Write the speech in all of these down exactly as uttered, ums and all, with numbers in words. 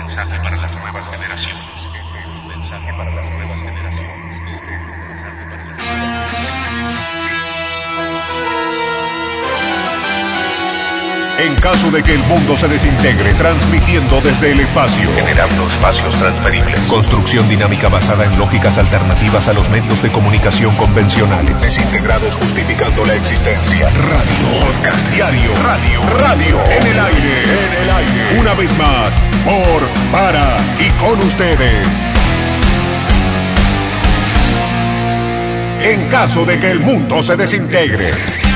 mensaje para las nuevas generaciones. Este es un mensaje para las nuevas generaciones. Este es un mensaje para las nuevas generaciones. En caso de que el mundo se desintegre, transmitiendo desde el espacio, Generando espacios transferibles. construcción dinámica basada en lógicas alternativas a los medios de comunicación convencionales, desintegrados justificando la existencia. Radio, podcast diario, radio, radio, en el aire, en el aire. Una vez más, por, para y con ustedes. En caso de que el mundo se desintegre.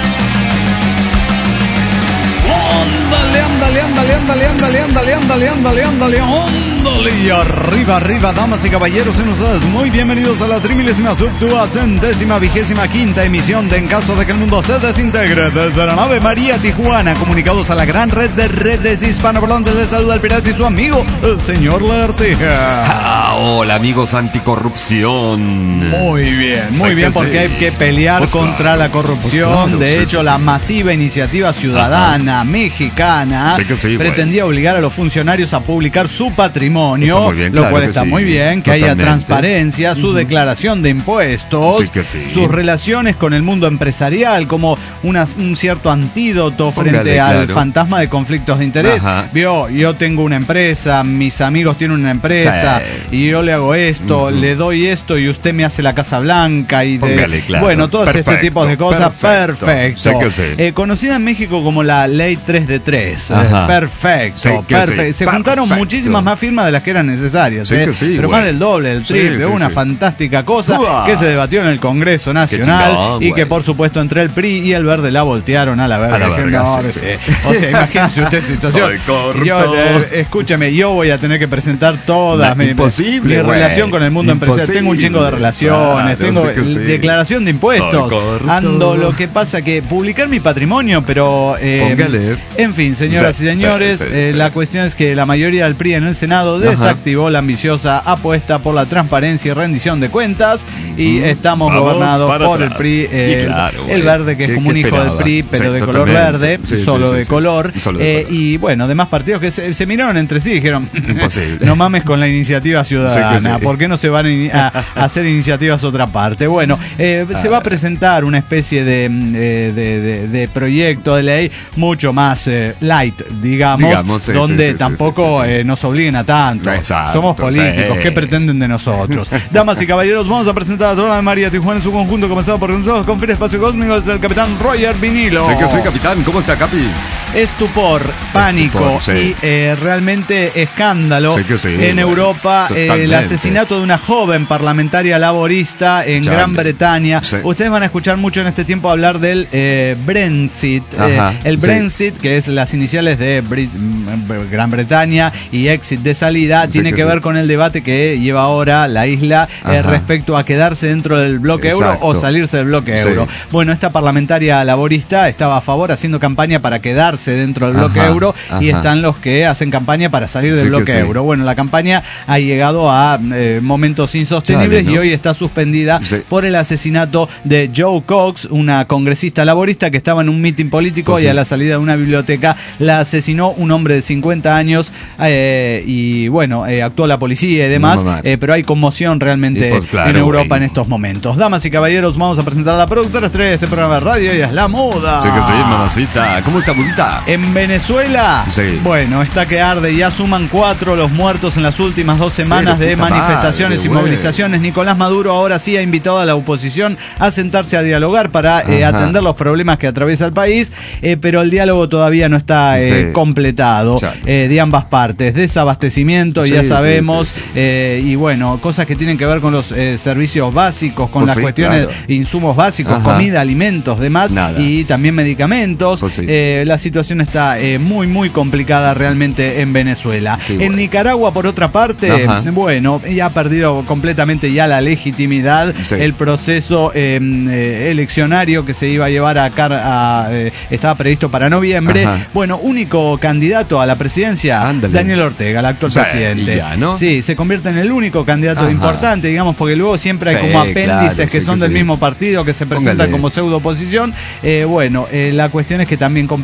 Ándale, ándale, ándale, ándale, ándale, ándale, ándale, ándale, ándale, ándale. Y arriba, arriba, damas y caballeros, sean ustedes muy bienvenidos a la trimilésima subduacentésima vigésima quinta emisión de En Caso de que el Mundo se Desintegre desde la nave María Tijuana, comunicados a la gran red de redes hispanoparlantes. Les saluda el pirata y su amigo, el señor Lertija. Ah, hola amigos anticorrupción. Muy bien, muy Sí, bien, que porque sí. hay que pelear Pues contra claro, la corrupción. pues claro, de sí, hecho, sí, la sí. masiva iniciativa ciudadana mexicana Sí que sí, pretendía obligar a los funcionarios a publicar su patrimonio, Está muy bien, lo claro cual que está sí. muy bien, que haya Totalmente. transparencia, su declaración de impuestos, Sí que sí. sus relaciones con el mundo empresarial como una- un cierto antídoto frente Póngale, al claro. fantasma de conflictos de interés. Ajá. Vio, yo tengo una empresa, mis amigos tienen una empresa Sí. y yo le hago esto, Ujú. le doy esto y usted me hace la Casa Blanca y de, Póngale, claro. bueno, todo este Perfecto, tipo de cosas. perfecto. Perfecto. Sí que sí. Eh, conocida en México como la Ley tres de tres. Eh, Ajá. perfecto. Sí que perfecto. sí. Se juntaron Perfecto. muchísimas más firmas de las que eran necesarias. Sí eh, que sí, pero güey. más del doble, del Sí, triple. sí, una sí. fantástica cosa Uah. que se debatió en el Congreso Nacional chingón, y güey. que por supuesto entre el P R I y el Verde la voltearon a la verga. A la Que verga, no, sí, ese- sí, sí. O sea, imagínense usted situación. Soy corrupto. Yo, eh, escúchame, yo voy a tener que presentar toda No, mi, imposible, mi güey. relación con el mundo empresarial. Tengo un chingo de Imposible. relaciones, Claro, tengo sí que sí. declaración de impuestos. Soy corrupto. Ando, lo que pasa que publicar mi patrimonio, pero eh, Póngale. en fin, señoras Sí, y señores, sí, sí, eh, sí. la cuestión es que la mayoría del P R I en el Senado Ajá. desactivó la ambiciosa apuesta por la transparencia y rendición de cuentas y Ujú. estamos Vamos gobernados para por el atrás. P R I, eh, Y claro, el güey. Verde, que es ¿Qué- como un qué hijo del esperaba? P R I, pero Sí, de color totalmente. verde, Sí, sí, solo sí, de sí. color. Y solo de Eh, color. y bueno, demás partidos que se, se miraron entre sí y dijeron, Imposible. no mames con la iniciativa ciudadana, Sí que sí. ¿por qué no se van a, ini- a- a hacer iniciativas a otra parte? Bueno, eh, se va a presentar una especie de, mm, eh, de, de- de proyecto de ley mucho más eh, light, digamos, Digamos, sí, donde sí, sí, tampoco sí, sí, sí. eh, nos obliguen a tanto. Exacto, Somos políticos, sí. ¿qué pretenden de nosotros? Damas y caballeros, vamos a presentar a toda la María Tijuana en su conjunto, comenzado por nosotros con Fin Espacio Cósmico, es el capitán Roger Vinilo. Sí que sí, capitán. ¿Cómo está, Capi? Estupor, pánico Estupor, sí. y eh, realmente escándalo Sí que sí, en bueno, Europa. eh, el totalmente. asesinato de una joven parlamentaria laborista en Chale. Gran Bretaña. Sí. Ustedes van a escuchar mucho en este tiempo hablar del eh, Brexit. eh, Ajá, el sí. Brexit, que es las iniciales de Brit- mm, Gran Bretaña y exit de salida, Sí tiene que que sí. ver con el debate que lleva ahora la isla eh, Ajá. respecto a quedarse dentro del bloque euro Exacto. o salirse del bloque Sí. euro. Bueno, esta parlamentaria laborista estaba a favor haciendo campaña para quedarse dentro del bloque Ajá, euro y ajá. están los que hacen campaña para salir del Sí que bloque sí. euro. Bueno, la campaña ha llegado a eh, momentos insostenibles Chale, ¿no? y hoy está suspendida Sí. por el asesinato de Joe Cox, una congresista laborista que estaba en un mitin político Pues y sí. a la salida de una biblioteca la asesinó un hombre de cincuenta años eh, y bueno, eh, actuó la policía y demás, No, mamá. eh, pero hay conmoción realmente Y pues claro, en Europa güey. en estos momentos. Damas y caballeros, vamos a presentar a la productora estrella de este programa de radio, ella es La Muda. Sí que sí, mamacita. ¿Cómo está, bonita? En Venezuela, Sí. bueno, está que arde, ya suman cuatro los muertos en las últimas dos semanas Pero de puta manifestaciones madre, y güey. movilizaciones. Nicolás Maduro ahora sí ha invitado a la oposición a sentarse a dialogar para eh, Ajá. atender los problemas que atraviesa el país, eh, pero el diálogo todavía no está eh, Sí. completado Chale. eh, de ambas partes. Desabastecimiento, Sí, ya sí, sabemos, sí, sí. eh, y bueno, cosas que tienen que ver con los eh, servicios básicos, con Pues las sí, cuestiones claro. de insumos básicos, Ajá. comida, alimentos, demás, Nada. y también medicamentos. Pues sí. Eh, la situación está eh, muy, muy complicada realmente en Venezuela. Sí, en bueno. Nicaragua, por otra parte, Ajá. bueno, ya ha perdido completamente ya la legitimidad Sí. el proceso eh, eh, eleccionario que se iba a llevar a cabo, estaba previsto para noviembre. Ajá. Bueno, único candidato a la presidencia, Ándale. Daniel Ortega, el actual Sí, presidente. y ya, ¿no? Sí, se convierte en el único candidato Ajá. importante, digamos, porque luego siempre hay Sí, como apéndices claro, que sí son que del sí. mismo partido, que se presentan Póngale. como pseudo oposición. Eh, bueno, eh, la cuestión es que también complicada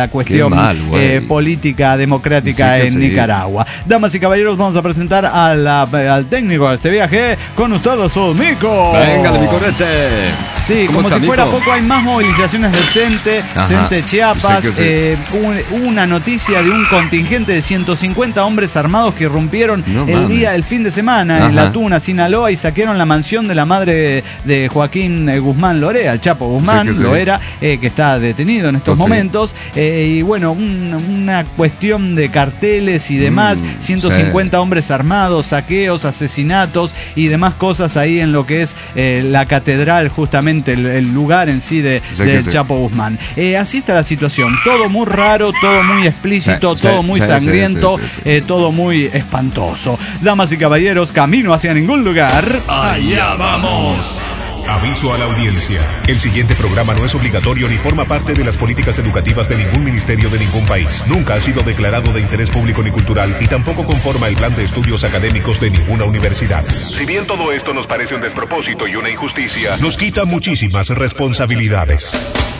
la cuestión mal, eh, política democrática Sí que en sí. Nicaragua. Damas y caballeros, vamos a presentar a la, al técnico de este viaje. Con ustedes, su Mico. Venga, mi correte. Sí, ¿Cómo como está, si fuera Mico? poco, hay más movilizaciones del CENTE, Ajá. CENTE Chiapas. Sí que sí. eh, un- una noticia de un contingente de ciento cincuenta hombres armados que irrumpieron No el mames. día, el fin de semana Ajá. en La Tuna, Sinaloa, y saquearon la mansión de la madre de Joaquín eh, Guzmán Lorea, el Chapo Guzmán, Sí que sí. lo era, eh, que está detenido en estos Pues sí. momentos. eh, y bueno, un- una cuestión de carteles y demás, Mm, ciento cincuenta hombres armados, saqueos, asesinatos y demás cosas ahí en lo que es eh, la catedral, justamente el, el lugar en sí de, Sí que del sí. Chapo Guzmán. Eh, así está la situación, todo muy raro, todo muy explícito, Sí, todo sí, muy sí, sangriento, sí, sí, sí. eh, todo muy espantoso. Damas y caballeros, camino hacia ningún lugar. ¡Allá vamos! Aviso a la audiencia. El siguiente programa no es obligatorio ni forma parte de las políticas educativas de ningún ministerio de ningún país. Nunca ha sido declarado de interés público ni cultural y tampoco conforma el plan de estudios académicos de ninguna universidad. Si bien todo esto nos parece un despropósito y una injusticia, nos quita muchísimas responsabilidades.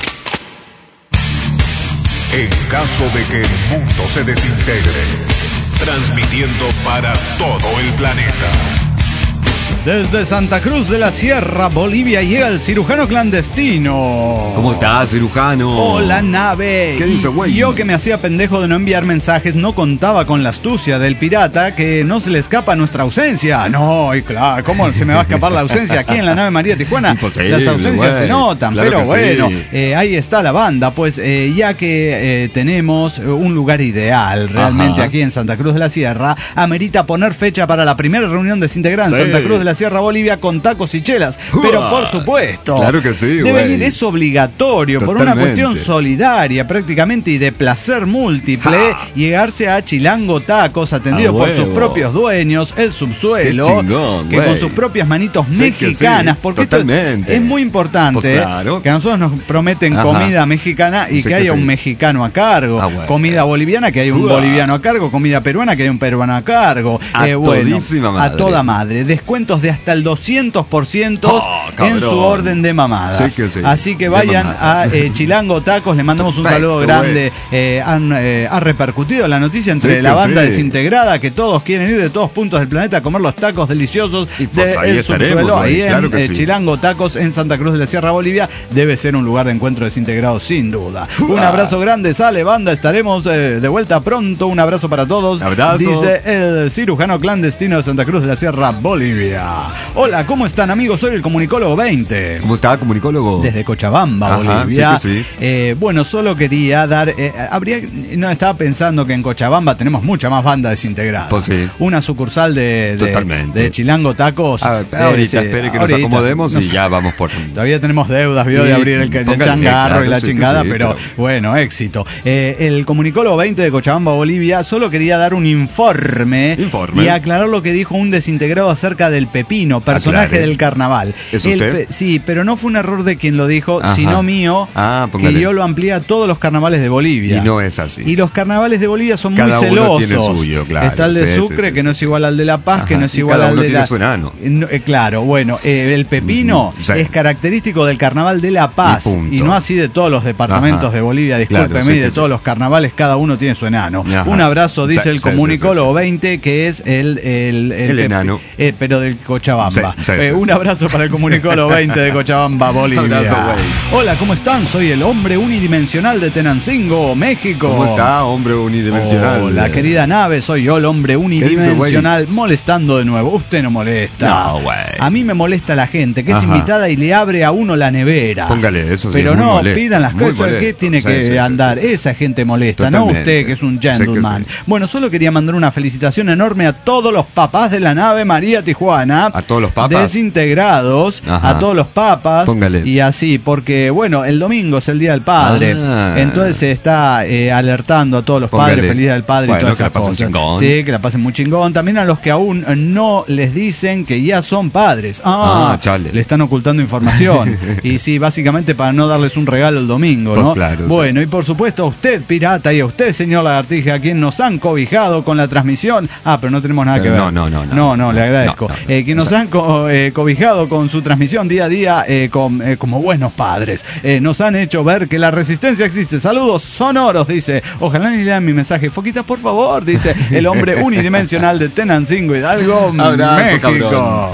En caso de que el mundo se desintegre, transmitiendo para todo el planeta. Desde Santa Cruz de la Sierra, Bolivia, llega el cirujano clandestino. ¿Cómo estás, cirujano? Hola, nave. ¿Qué dice, Y güey? Yo, que me hacía pendejo de no enviar mensajes, no contaba con la astucia del pirata, que no se le escapa nuestra ausencia. No, y claro, ¿cómo se me va a escapar la ausencia aquí en la nave María Tijuana? Imposible, Las ausencias güey. se notan, Claro pero que bueno, sí. eh, ahí está la banda. Pues eh, ya que eh, tenemos un lugar ideal realmente Ajá. aquí en Santa Cruz de la Sierra, amerita poner fecha para la primera reunión desintegrada en Sí. Santa Cruz de la Sierra, Bolivia, con tacos y chelas. Pero por supuesto, Claro que sí, debe güey. ir, es obligatorio por una Totalmente. cuestión solidaria prácticamente y de placer múltiple, Ja. llegarse a Chilango Tacos, atendido A por sus huevo. propios dueños, el subsuelo, Qué chingón, que güey. con sus propias manitos Sí que mexicanas, sí, porque esto totalmente. es muy importante, Pues claro. que a nosotros nos prometen Ajá. comida mexicana y Sí que que haya sí. un mexicano a cargo, Ah, bueno. comida boliviana, que haya un Uah. boliviano a cargo, comida peruana, que haya un peruano a cargo. A Eh, bueno, todísima a madre. toda madre, descuentos de hasta el doscientos por ciento Oh, en cabrón. su orden de mamadas. Sí que sí. Así que De vayan mamada. a eh, Chilango Tacos, le mandamos un Perfecto, saludo grande. Eh, han, eh, ha repercutido la noticia entre Sí la que banda sí. desintegrada, que todos quieren ir de todos puntos del planeta a comer los tacos deliciosos Y pues de ahí el estaremos, subsuelo. güey, Ahí en claro que eh, sí. Chilango Tacos en Santa Cruz de la Sierra, Bolivia, debe ser un lugar de encuentro desintegrado sin duda. Un abrazo grande, sale banda, estaremos eh, de vuelta pronto. Un abrazo para todos. Abrazo. Dice el cirujano clandestino de Santa Cruz de la Sierra, Bolivia. Hola, ¿cómo están, amigos? Soy el comunicólogo veinte. ¿Cómo está, comunicólogo? Desde Cochabamba, Ajá, Bolivia. sí que sí. Eh, bueno, solo quería dar. eh, habría, no estaba pensando que en Cochabamba tenemos mucha más banda desintegrada. Pues sí. Una sucursal de, de, Totalmente. de Chilango Tacos. Ah, eh, ahorita, sí, espere que ahorita. nos acomodemos No y sé, ya vamos por... Todavía tenemos deudas, vio, de Sí, abrir el, el póngale, changarro claro, y la sí que chingada, sí, pero, pero- bueno, éxito. Eh, el comunicólogo veinte de Cochabamba, Bolivia, solo quería dar un informe, Informe. y aclarar lo que dijo un desintegrado acerca del Pepino, personaje Aclare. del carnaval. ¿Es El usted? pe- sí, pero no fue un error de quien lo dijo, Ajá. sino mío, Ah, que póngale. yo lo amplié a todos los carnavales de Bolivia. Y no es así. Y los carnavales de Bolivia son Cada muy uno celosos. tiene suyo, claro. Está el de Sí, Sucre, sí, sí, que no es igual al de La Paz, Ajá. que no es Y igual cada al uno de tiene la... su enano. No, eh, claro, bueno, eh, el pepino Mm, sí. es característico del carnaval de La Paz Y y, punto. no así de todos los departamentos Ajá. de Bolivia, discúlpeme, Claro, sí y de que todos sí. los carnavales, cada uno tiene su enano. Ajá. Un abrazo, dice Sí, el sí, comunicólogo sí, sí, sí. veinte, que es el... El, El pe- enano. eh, pero del Cochabamba. Sí, sí, Eh, sí, un sí. abrazo para el comunicólogo veinte de Cochabamba, Bolivia. Abrazo, güey. Hola, ¿cómo están? Soy el hombre unidimensional de Tenancingo, México. ¿Cómo está, hombre unidimensional? Hola, querida nave, soy yo, el hombre unidimensional, molestando de nuevo. Usted no molesta. No, güey. A mí me molesta la gente que es Ajá. invitada y le abre a uno la nevera. Póngale, eso sí, Pero es muy no, molesto, pidan las muy cosas. ¿Qué molesto. tiene Sí, que sí, sí, andar? sí, sí. Esa gente molesta, no Totalmente. usted, que es un Sé que gentleman. sí. Bueno, solo quería mandar una felicitación enorme a todos los papás de la nave María Tijuana. ¿A todos los papas? Desintegrados, Ajá. a todos los papas. Póngale. Y así, porque, bueno, el domingo es el Día del Padre. Ah. Entonces se está eh, alertando a todos los Póngale. padres, feliz Día del Padre, Bueno, y todas que la esas pasen cosas. chingón. Sí, que la pasen muy chingón. También a los que aún no les dicen que ya son padres. Ah, Ah, chale. le están ocultando información. Y sí, básicamente para no darles un regalo el domingo, Pues ¿no? claro, Bueno, y por supuesto a usted, pirata, y a usted, señor Lagartija, a quien nos han cobijado con la transmisión. Ah, pero no tenemos nada que Pero ver. no, no, no, no. No, no, le agradezco. No, no, no. Eh, eh, que nos han co- eh, cobijado con su transmisión día a día eh, con, eh, como buenos padres. Eh, nos han hecho ver que la resistencia existe. Saludos sonoros, dice. Ojalá ni lean mi mensaje. Foquitas, por favor, dice el hombre unidimensional de Tenancingo Hidalgo, Abrazo, México. cabrón.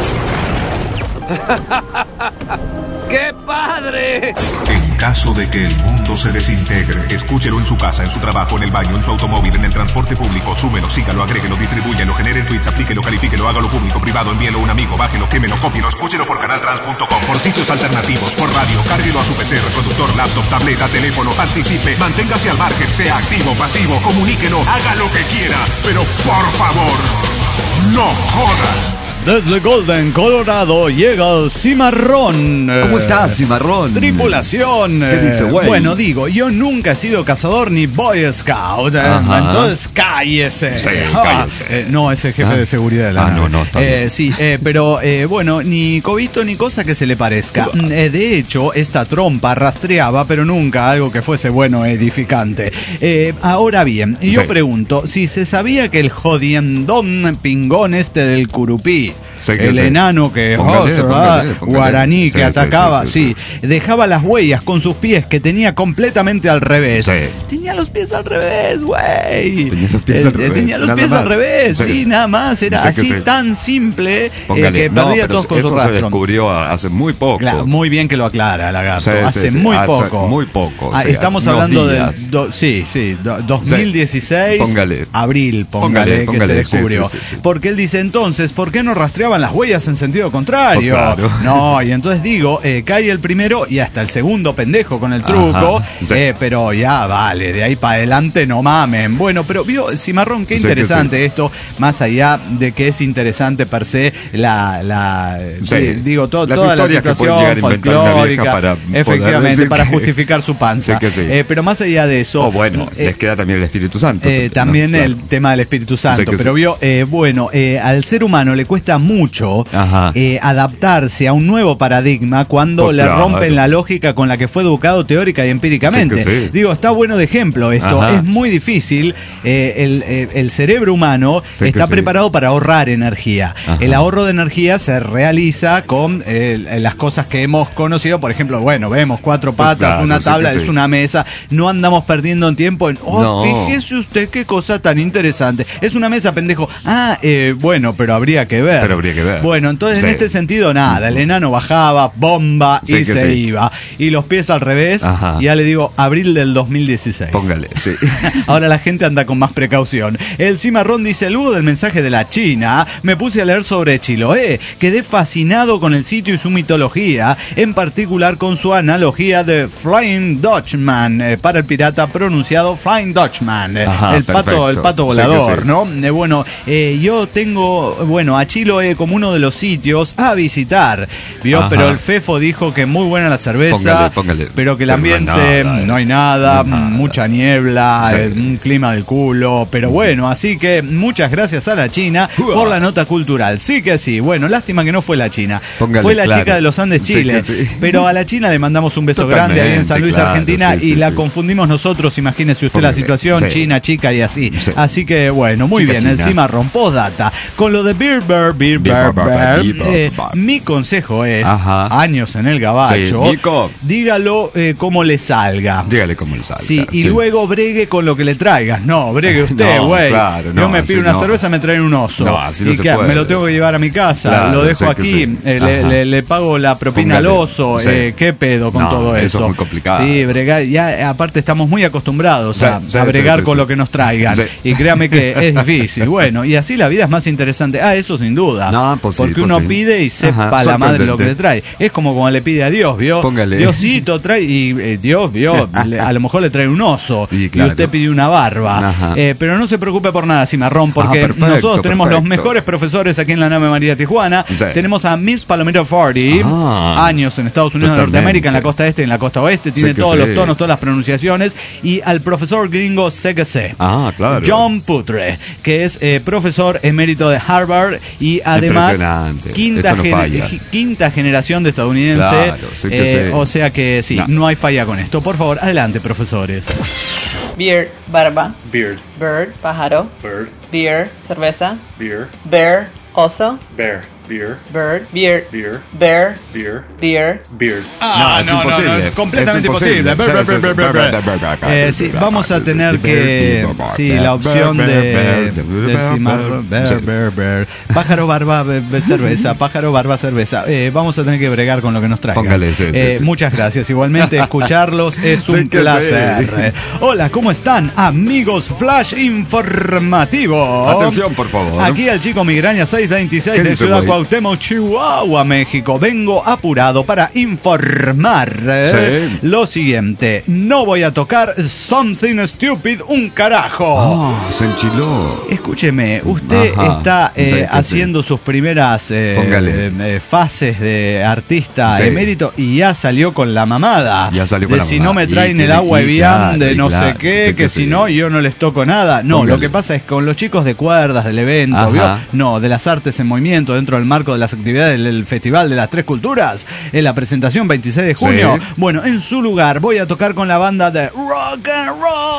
¡Qué padre! En caso de que el mundo se desintegre, escúchelo en su casa, en su trabajo, en el baño, en su automóvil, en el transporte público. Súmelo, sígalo, agréguelo, distribúyelo, genere tweets, aplíquelo, califíquelo, hágalo público, privado, envíelo a un amigo, bájelo, quémelo, cópielo, escúchelo por canal trans punto com, por sitios alternativos, por radio, cárguelo a su P C, reproductor, laptop, tableta, teléfono, participe, manténgase al margen, sea activo, pasivo, comuníquelo, haga lo que quiera, pero por favor, no joda. Desde Golden, Colorado, llega el Cimarrón. ¿Cómo estás, Cimarrón? Tripulación. ¿Qué dice, güey? Bueno, digo, yo nunca he sido cazador ni Boy Scout. eh, Ajá. Entonces, cállese. Sí, Ah, cállese. eh, no, es el jefe Ah. de seguridad de la Ah, nave. no, no, está Eh, bien. Sí, eh, pero eh, bueno, ni cobito ni cosa que se le parezca. Mm, eh, de hecho, esta trompa rastreaba, pero nunca algo que fuese bueno e edificante. Eh, ahora bien, yo Sí. pregunto, si se sabía que el jodiendón pingón este del Curupí, Sí, que el sí. enano que Póngale, oh, póngale, póngale. guaraní Sí, que sí, atacaba, sí, sí, sí, dejaba las huellas con sus pies que tenía completamente al revés. Sí. Tenía los pies al revés, güey. Tenía los pies Eh, al revés, Tenía los nada pies al más. revés, Sí. sí, nada más. Era Sí, que así sí. tan simple eh, Póngale. que No, perdía pero todos con su eso se rastro. descubrió hace muy poco. Claro, muy bien que lo aclara, Lagarto. Sí, sí, hace sí, muy hace poco. muy poco, Ah, sí, estamos unos hablando días. del. do- sí, sí, do- dos mil dieciséis. Póngale. Abril, póngale, Póngale, póngale, que se sí, descubrió. sí, sí, sí. Porque él dice entonces, ¿por qué no rastreaban las huellas en sentido contrario? Pues claro. No, y entonces digo, eh, cae el primero y hasta el segundo pendejo con el truco. Ajá, sí. eh, pero ya vale, de ahí para adelante no mamen. Bueno, pero vio, Cimarrón, qué Sí, que interesante sí. esto, más allá de que es interesante per se la, la Sí. sí, digo, to- Las toda la historias que puede situación llegar a inventar una vieja folclórica, para poder efectivamente, decir para que- justificar su panza. Sí, que sí. Eh, pero más allá de eso, O bueno, eh, les queda también el Espíritu Santo. eh, ¿no? también Claro. el tema del Espíritu Santo, Sí, que pero sí. vio, eh, bueno, eh, al ser humano le cuesta mucho Ajá. eh, adaptarse a un nuevo paradigma cuando Pues le claro. rompen la lógica con la que fue educado teórica y empíricamente. Sí, que sí. Digo, está bueno de ejemplo esto, Ajá. es muy difícil, eh, el, eh, el cerebro humano Sí, que está sí. preparado para ahorrar energía. Ajá. El ahorro de energía se realiza con eh, las cosas que hemos conocido, por ejemplo, bueno, vemos cuatro Pues patas, claro, una sí tabla, que es sí. una mesa, no andamos perdiendo en tiempo en, oh, No. fíjese usted qué cosa tan interesante. Es una mesa, pendejo. Ah, eh, bueno, pero habría que ver. Pero habría que ver. Bueno, entonces en Sí. este sentido, nada. El enano bajaba, bomba Sí, y que se sí. iba. Y los pies al revés. Ajá. Y ya le digo, abril del dos mil dieciséis. Póngale, sí. Ahora la gente anda con más precaución. El Cimarrón dice, luego del mensaje de la China, me puse a leer sobre Chiloé. Quedé fascinado con el sitio y su mitología, en particular con su analogía de Flying Dutchman, eh, para el pirata pronunciado Flying Dutchman, eh, Ajá, el pato, perfecto. el pato Sí que volador, sí. ¿no? Eh, bueno, eh, yo tengo, bueno, a Chiloé como uno de los sitios a visitar, ¿vio? Ajá. Pero el Fefo dijo que muy buena la cerveza, Póngale, póngale. pero que el Pero no hay ambiente nada, no hay nada, no hay nada. mucha niebla, Sí. eh, un clima del culo, pero bueno, así que muchas gracias a la China por la nota cultural. Sí que sí, bueno, lástima que no fue la China, Póngale, fue la claro. chica de los Andes, Sí Chile, que sí. pero a la China le mandamos un beso Totalmente, grande ahí en San Luis, claro, Argentina, sí, y sí, la sí. confundimos nosotros, imagínese usted la Póngale, situación, sí. China, chica y así. Sí. Así que bueno, muy Chica bien, el china. Cimarrón, postdata. Con lo de Beer Bear, Beer Beer Bear, Bear, Bear, Beer Bear, eh, Bear. mi consejo es, Ajá. años en el gabacho, Sí, Nico. dígalo eh, como le salga. Dígale cómo le salga. Sí, y luego bregue con lo que le traigas. No, bregue usted, No, güey. claro, Yo no, me así pido una no. cerveza, me traen un oso. No, así no ¿Y se qué? puede. Me lo tengo que llevar a mi casa, Claro, lo dejo sí que aquí, sí. eh, le, Ajá. le- le pago la propina Póngale. al oso. Sí. eh, ¿Qué pedo con No, todo eso? eso es muy complicado. Sí, bregar, ya eh, aparte estamos muy acostumbrados Sí, a, sí, a bregar sí, sí, con sí. lo que nos traigan. Sí. Y créame que es difícil. Bueno, y así la vida es más interesante. Ah, eso sin duda. No, pues sí, Porque pues uno sí. pide y sepa Ajá, la madre lo que sorprendente. le trae. Es como cuando le pide a Dios, ¿vio? Póngale. Diosito trae y eh, Dios, vio, le- a lo mejor le trae un oso Y y, claro. usted pidió una barba. Ajá. Eh, pero no se preocupe por nada, Cimarrón, porque Ah, perfecto, nosotros tenemos los perfecto. mejores profesores aquí en la nave María Tijuana. Sí. Tenemos a Miss Palomero Forty, Ah, años en Estados Unidos de totalmente. Norteamérica, en la costa este y en la costa oeste, tiene Sí que todos sí. los tonos, todas las pronunciaciones, y al profesor gringo C G C. Ah, claro. John Putre, que es eh, profesor emérito de Harvard y además Impresionante. quinta, Esto no gen- falla. quinta generación de estadounidense. Claro, sí que eh, sí. O sea que sí, No. no hay falla con esto. Por favor, adelante, profesores. Beard, barba. Beard, Bird, pájaro. bird, Beer, cerveza. beer, Bear, oso. bear, beer, bird, beer, beer, bear, beer, beer. beard. Ah, No, es imposible. es completamente Es imposible. imposible. Ber, ber, ber, ber, ber, ber. Eh, sí, vamos a tener que... Sí, la opción de... del cimarrón. Ber, ber, ber. Pájaro, barba, be- be- cerveza. Pájaro, barba, cerveza. Eh, vamos a tener que bregar con lo que nos traigan. Póngale, sí, sí, Eh, sí. Muchas gracias. Igualmente, escucharlos es Sí un que placer. sí. Eh, Hola, ¿cómo están? Amigos Flash Informativo. Atención, por favor. Aquí el chico Migraña seiscientos veintiséis ¿Qué de dice, Ciudad güey? Cuauhtémoc, Chihuahua, México. Vengo apurado para informar eh, Sí. lo siguiente. No voy a tocar Something Stupid un carajo. Oh, se enchiló. Escúcheme, usted Ajá. está eh, Sí, que sí. haciendo sus primeras eh, Póngale. eh, eh, fases de artista Sí. emérito y ya salió con la mamada. Ya salió de con la si mamada. no me Y traen que el le- agua y Evian claro, de y no claro, sé qué, sí que, que si sí. no yo no les toco nada. No, Póngale. lo que pasa es que con los chicos de cuerdas del evento, Ajá. ¿vio? No, de las artes en movimiento dentro del marco de las actividades del Festival de las Tres Culturas, en la presentación veintiséis de junio. Sí. Bueno, en su lugar voy a tocar con la banda de Rock and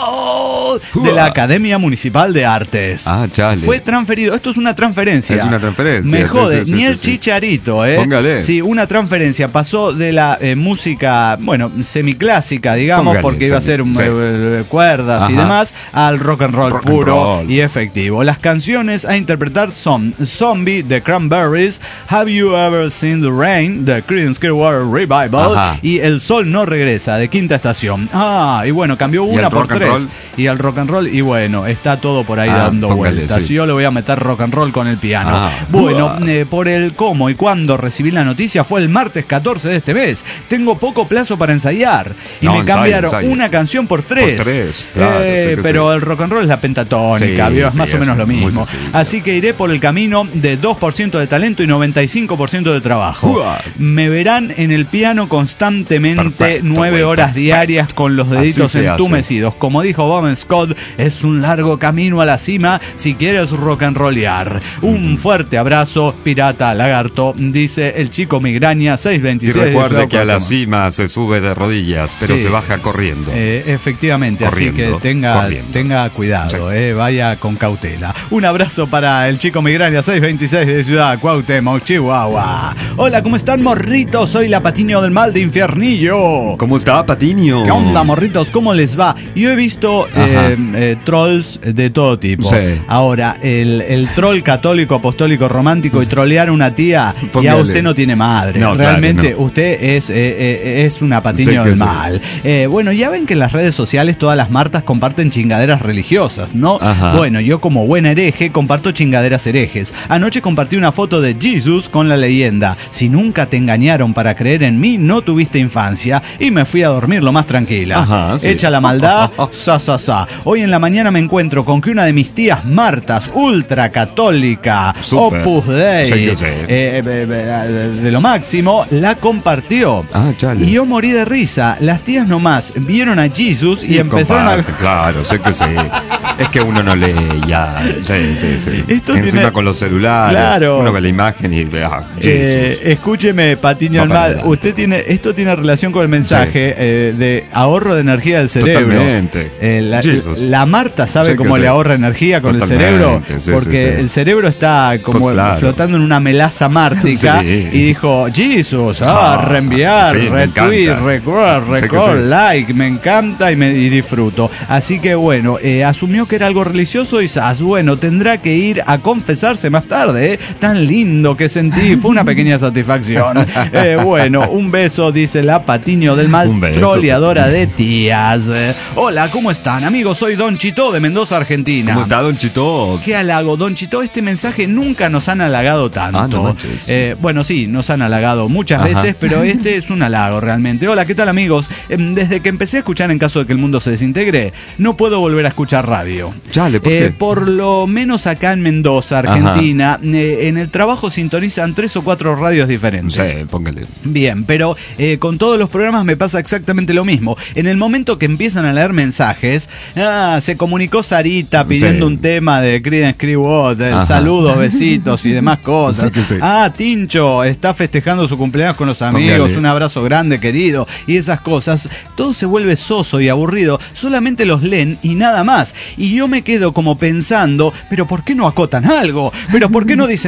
Roll de Uah. la Academia Municipal de Artes. Ah, chale. Fue transferido, esto es una transferencia. Es una transferencia, Me sí, jode, sí, sí, ni sí, el sí. chicharito, ¿eh? Póngale. Sí, una transferencia. Pasó de la eh, música, bueno, semiclásica, digamos, Póngale, porque iba a ser semi- um, sí. eh, cuerdas y Ajá. demás, al rock and roll Rock and puro roll. y efectivo. Las canciones a interpretar son Zombie de Cranberries, Have You Ever Seen the Rain de Creedence Clearwater Revival Ajá. y El Sol No Regresa de Quinta Estación. Ah, y bueno, cambió ¿Y una el por rock and tres. roll? Y el rock and roll, y bueno, está todo por ahí Ah, dando póngale, vueltas. sí. Y yo le voy a meter rock and roll con el piano. Ah. Bueno, Uah. eh, por el cómo y cuándo recibí la noticia fue el martes catorce de este mes. Tengo poco plazo para ensayar. Y No, me ensayo, cambiaron ensayo. una canción por tres. Por tres, claro, Eh, sé que pero sí. el rock and roll es la pentatónica, Sí, ¿vio? Es sí, más o es menos lo muy mismo. sencillo. Así que iré por el camino de dos por ciento de talento y noventa y cinco por ciento de trabajo. Uah. Me verán en el piano constantemente Perfecto, nueve güey, horas perfecto. diarias con los deditos Así se hace. entumecidos. Como dijo Bob Scott, es un largo camino a la cima si quieres rock and rollear. Un fuerte abrazo, pirata lagarto, dice el chico Migraña Y seiscientos veintiséis. de recuerde Ciudad que a la Cuauhtémoc. cima se sube de rodillas, pero Sí. se baja corriendo. Eh, efectivamente, Corriendo, así que tenga, corriendo. tenga cuidado, Sí. eh, vaya con cautela. Un abrazo para el chico Migraña seiscientos veintiséis de Ciudad Cuauhtémoc, Chihuahua. Hola, ¿cómo están, morritos? Soy la Patiño del Mal de Infiernillo. ¿Cómo está, Patiño? ¿Qué onda, morritos? ¿Cómo les va? Yo he visto eh, eh, trolls de todo tipo. Sí. Ahora, el, el troll católico, apostólico, romántico y trolear a una tía, ya Póngale. usted no tiene madre. No, claro, Realmente no. usted es, eh, eh, es una Sí Patiño que del sí. Mal. Eh, bueno, ya ven que en las redes sociales todas las martas comparten chingaderas religiosas, ¿no? Ajá. Bueno, yo como buen hereje comparto chingaderas herejes. Anoche compartí una foto de Jesus con la leyenda: si nunca te engañaron para creer en mí, no tuviste infancia, y me fui a dormir lo más tranquila. Ajá, sí. Hecha la maldad, sa, sa, sa. Hoy en la mañana me encuentro con que una de mis tías Martas, ultra católica, Súper. Opus Dei, Sí que sí. eh, eh, eh, de lo máximo, la compartió. Ah, chale. Y yo morí de risa. Las tías nomás vieron a Jesus y, Y empezaron comparte, Claro, sé que sí. Es que uno no lee ya. Sí, sí, sí. Esto Encima tiene- con los celulares. Claro. Uno ve la imagen y ve. Ah, Eh, Jesus. escúcheme, Patiño Va al para Mal, adelante. usted tiene, esto tiene relación con el mensaje eh, de ahorro de energía del cerebro. Totalmente. Eh, la, Jesus. la Marta sabe Sí que cómo sí. le ahorra energía con Totalmente, el cerebro, sí, porque sí, sí. el cerebro está como Pues claro. flotando en una melaza mártica Sí. y dijo, Jesus, ah, Ah, reenviar, sí, me retweet, encanta. record, Sí que record, sí. like, me encanta y, me, y disfruto. Así que bueno, eh, asumió que era algo religioso y zas, bueno, tendrá que ir a confesarse más tarde, ¿eh? Tan lindo que sentí, fue una pequeña satisfacción. Eh, bueno, un beso, dice la Patiño del Mal, Un beso. troleadora de tías. Eh, hola, ¿cómo están, amigos? Soy Don Chito de Mendoza, Argentina. ¿Cómo está, Don Chito? Qué halago, Don Chito, este mensaje nunca nos han halagado tanto. Ah, no manches. Eh, bueno, sí, nos han halagado muchas Ajá. veces, pero este es un halago realmente. Hola, ¿qué tal, amigos? Em, Desde que empecé a escuchar En caso de que el mundo se desintegre, no puedo volver a escuchar radio. Chale, ¿por Eh, qué? por lo menos acá en Mendoza, Argentina, eh, en el trabajo sintonizan tres o cuatro radios diferentes. Sí, póngale. Bien, pero eh, con todos los programas me pasa exactamente lo mismo. En el momento que empiezan a leer mensajes, ah, se comunicó Sarita pidiendo Sí. un tema de Creedence Clearwater, Ajá. saludos, besitos y demás cosas. Sí que sí. Ah, Tincho está festejando su cumpleaños con los amigos, Póngale. un abrazo grande, querido, y esas cosas. Todo se vuelve soso y aburrido, solamente los leen y nada más. Y yo me quedo como pensando, pero ¿por qué no acotan algo? ¿Pero por qué no dicen algo? ¿Qué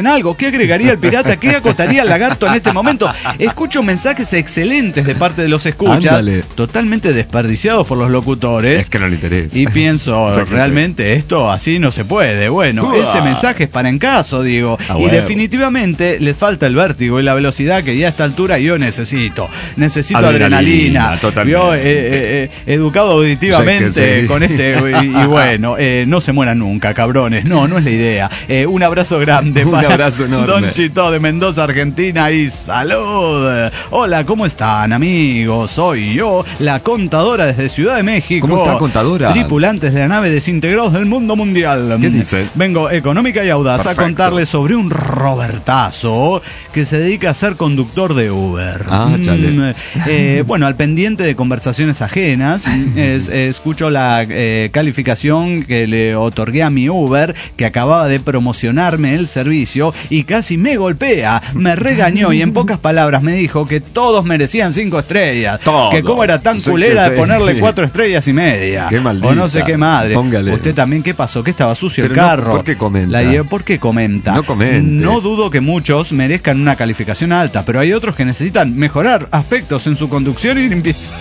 agregaría el pirata? ¿Qué acotaría el lagarto en este momento? Escucho mensajes excelentes de parte de los escuchas, Ándale. totalmente desperdiciados por los locutores. Es que no le interesa. Y pienso, O sea, que realmente esto así no se puede. Bueno, Uah. ese mensaje es para en caso, digo. Ah, y huevo. definitivamente les falta el vértigo y la velocidad que ya a esta altura yo necesito. Necesito adrenalina. Adrenalina, totalmente. Yo, eh, eh, eh, educado auditivamente Sé que sí. con este. Y, y bueno, eh, no se mueran nunca, cabrones. No, no es la idea. Eh, un abrazo grande Un para abrazo enorme. Don Chito de Mendoza, Argentina. Y salud. Hola, ¿cómo están, amigos? Soy yo, la contadora desde Ciudad de México. ¿Cómo está, contadora? Tripulantes de la nave Desintegrados del Mundo Mundial. ¿Qué dice? Vengo económica y audaz Perfecto. a contarles sobre un Robertazo que se dedica a ser conductor de Uber. Ah, chale. Mm, eh, bueno, al pendiente de conversaciones ajenas, es, escucho la eh, calificación que le otorgué a mi Uber, que acababa de promocionarme el servicio y casi me golpea, me regañó y en pocas palabras me dijo que todos merecían cinco estrellas, Todos. que cómo era tan Sí, culera que de sí. ponerle cuatro estrellas y media. Qué maldita. O no sé qué madre. Póngale. Usted también, ¿qué pasó? ¿Qué estaba sucio Pero el no, carro? ¿por qué comenta? La idea, ¿por qué comenta? No comente. No dudo que muchos merezcan una calificación alta, pero hay otros que necesitan mejorar aspectos en su conducción y limpieza.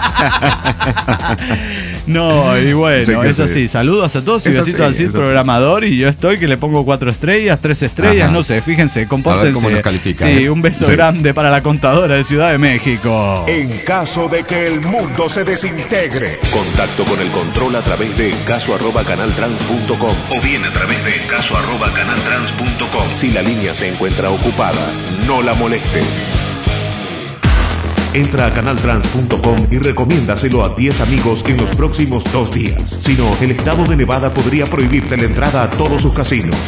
No, y bueno, Sí que es sí. así. Saludos a todos y Es besitos así, al Cid es así. programador. Y yo estoy que le pongo cuatro estrellas, tres estrellas, Ajá. no sé, fíjense, A ver compórtense. cómo nos califica, Sí, ¿eh? un beso Sí. grande para la contadora de Ciudad de México. En caso de que el mundo se desintegre, Contacto con el control a través de encaso arroba canaltrans punto com o bien a través de encaso arroba canaltrans punto com. Si la línea se encuentra ocupada, no la moleste. Entra a canaltrans punto com y recomiéndaselo a diez amigos en los próximos dos días. Si no, el estado de Nevada podría prohibirte la entrada a todos sus casinos.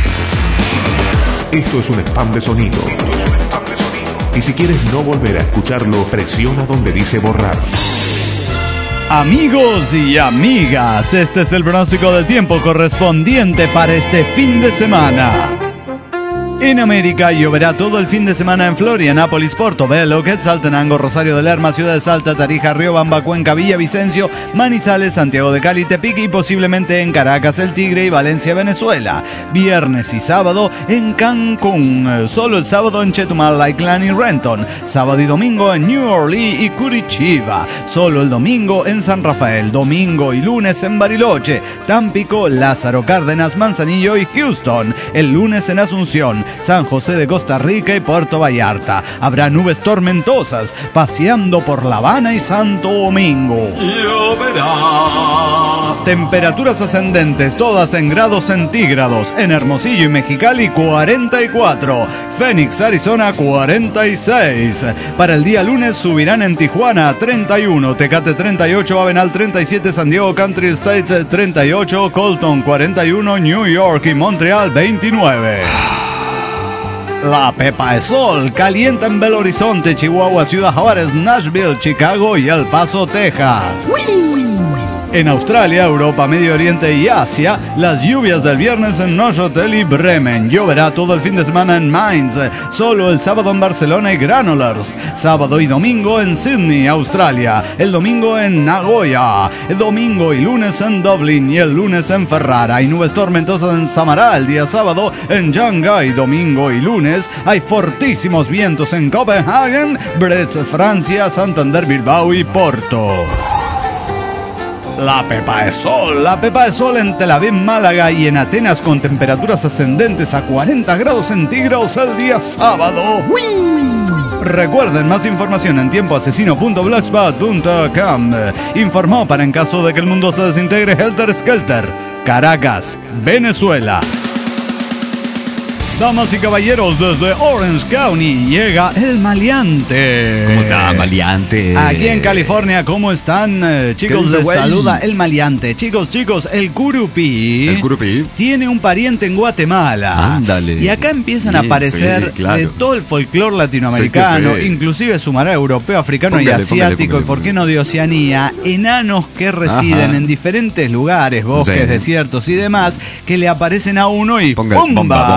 Esto es un spam de sonido. Esto es un spam de sonido. Y si quieres no volver a escucharlo, presiona donde dice borrar. Amigos y amigas, este es el pronóstico del tiempo correspondiente para este fin de semana. En América lloverá todo el fin de semana en Florianópolis, Portobelo, Quetzaltenango, Rosario de Lerma, Ciudad de Salta, Tarija, Riobamba, Cuenca, Villavicencio, Manizales, Santiago de Cali, Tepic y posiblemente en Caracas, El Tigre y Valencia, Venezuela. Viernes y sábado en Cancún, solo el sábado en Chetumal, Lakeland y Renton. Sábado y domingo en New Orleans y Curitiba. Solo el domingo en San Rafael. Domingo y lunes en Bariloche, Tampico, Lázaro Cárdenas, Manzanillo y Houston. El lunes en Asunción, San José de Costa Rica y Puerto Vallarta. Habrá nubes tormentosas paseando por La Habana y Santo Domingo. Lloverá. Temperaturas ascendentes, todas en grados centígrados. En Hermosillo y Mexicali, cuarenta y cuatro. Phoenix, Arizona, cuarenta y seis. Para el día lunes subirán en Tijuana, treinta y uno. Tecate, treinta y ocho. Avenal, treinta y siete. San Diego Country Estates, treinta y ocho. Colton, cuarenta y uno. New York y Montreal, veintinueve. La Pepa de Sol calienta en Belo Horizonte, Chihuahua, Ciudad Juárez, Nashville, Chicago y El Paso, Texas. En Australia, Europa, Medio Oriente y Asia, las lluvias del viernes en Neuchâtel y Bremen. Lloverá todo el fin de semana en Mainz, solo el sábado en Barcelona y Granollers. Sábado y domingo en Sydney, Australia. El domingo en Nagoya. El domingo y lunes en Dublín y el lunes en Ferrara. Hay nubes tormentosas en Samará el día sábado. En Shanghái, domingo y lunes. Hay fortísimos vientos en Copenhagen, Brest, Francia, Santander, Bilbao y Porto. La Pepa de Sol, la Pepa de Sol en Tel Aviv, Málaga y en Atenas con temperaturas ascendentes a cuarenta grados centígrados el día sábado. Recuerden más información en tiempo asesino punto blogspot punto com. Informó para en caso de que el mundo se desintegre Helter Skelter, Caracas, Venezuela. Damas y caballeros, desde Orange County llega el maleante. ¿Cómo está, maleante? Aquí en California, ¿cómo están? Eh, chicos, dice, les güey? saluda el maleante. Chicos, chicos, el Curupí. El Curupí. Tiene un pariente en Guatemala. Ándale. Y acá empiezan a Sí, aparecer sí, claro. de todo el folclore latinoamericano, Sí que sí. inclusive sumará europeo, africano Póngale, y asiático, póngale, y por qué no de Oceanía, enanos que residen Ajá. en diferentes lugares, bosques, Sí. desiertos y demás, que le aparecen a uno y Ponga- ¡pumba! bomba, bomba, bomba.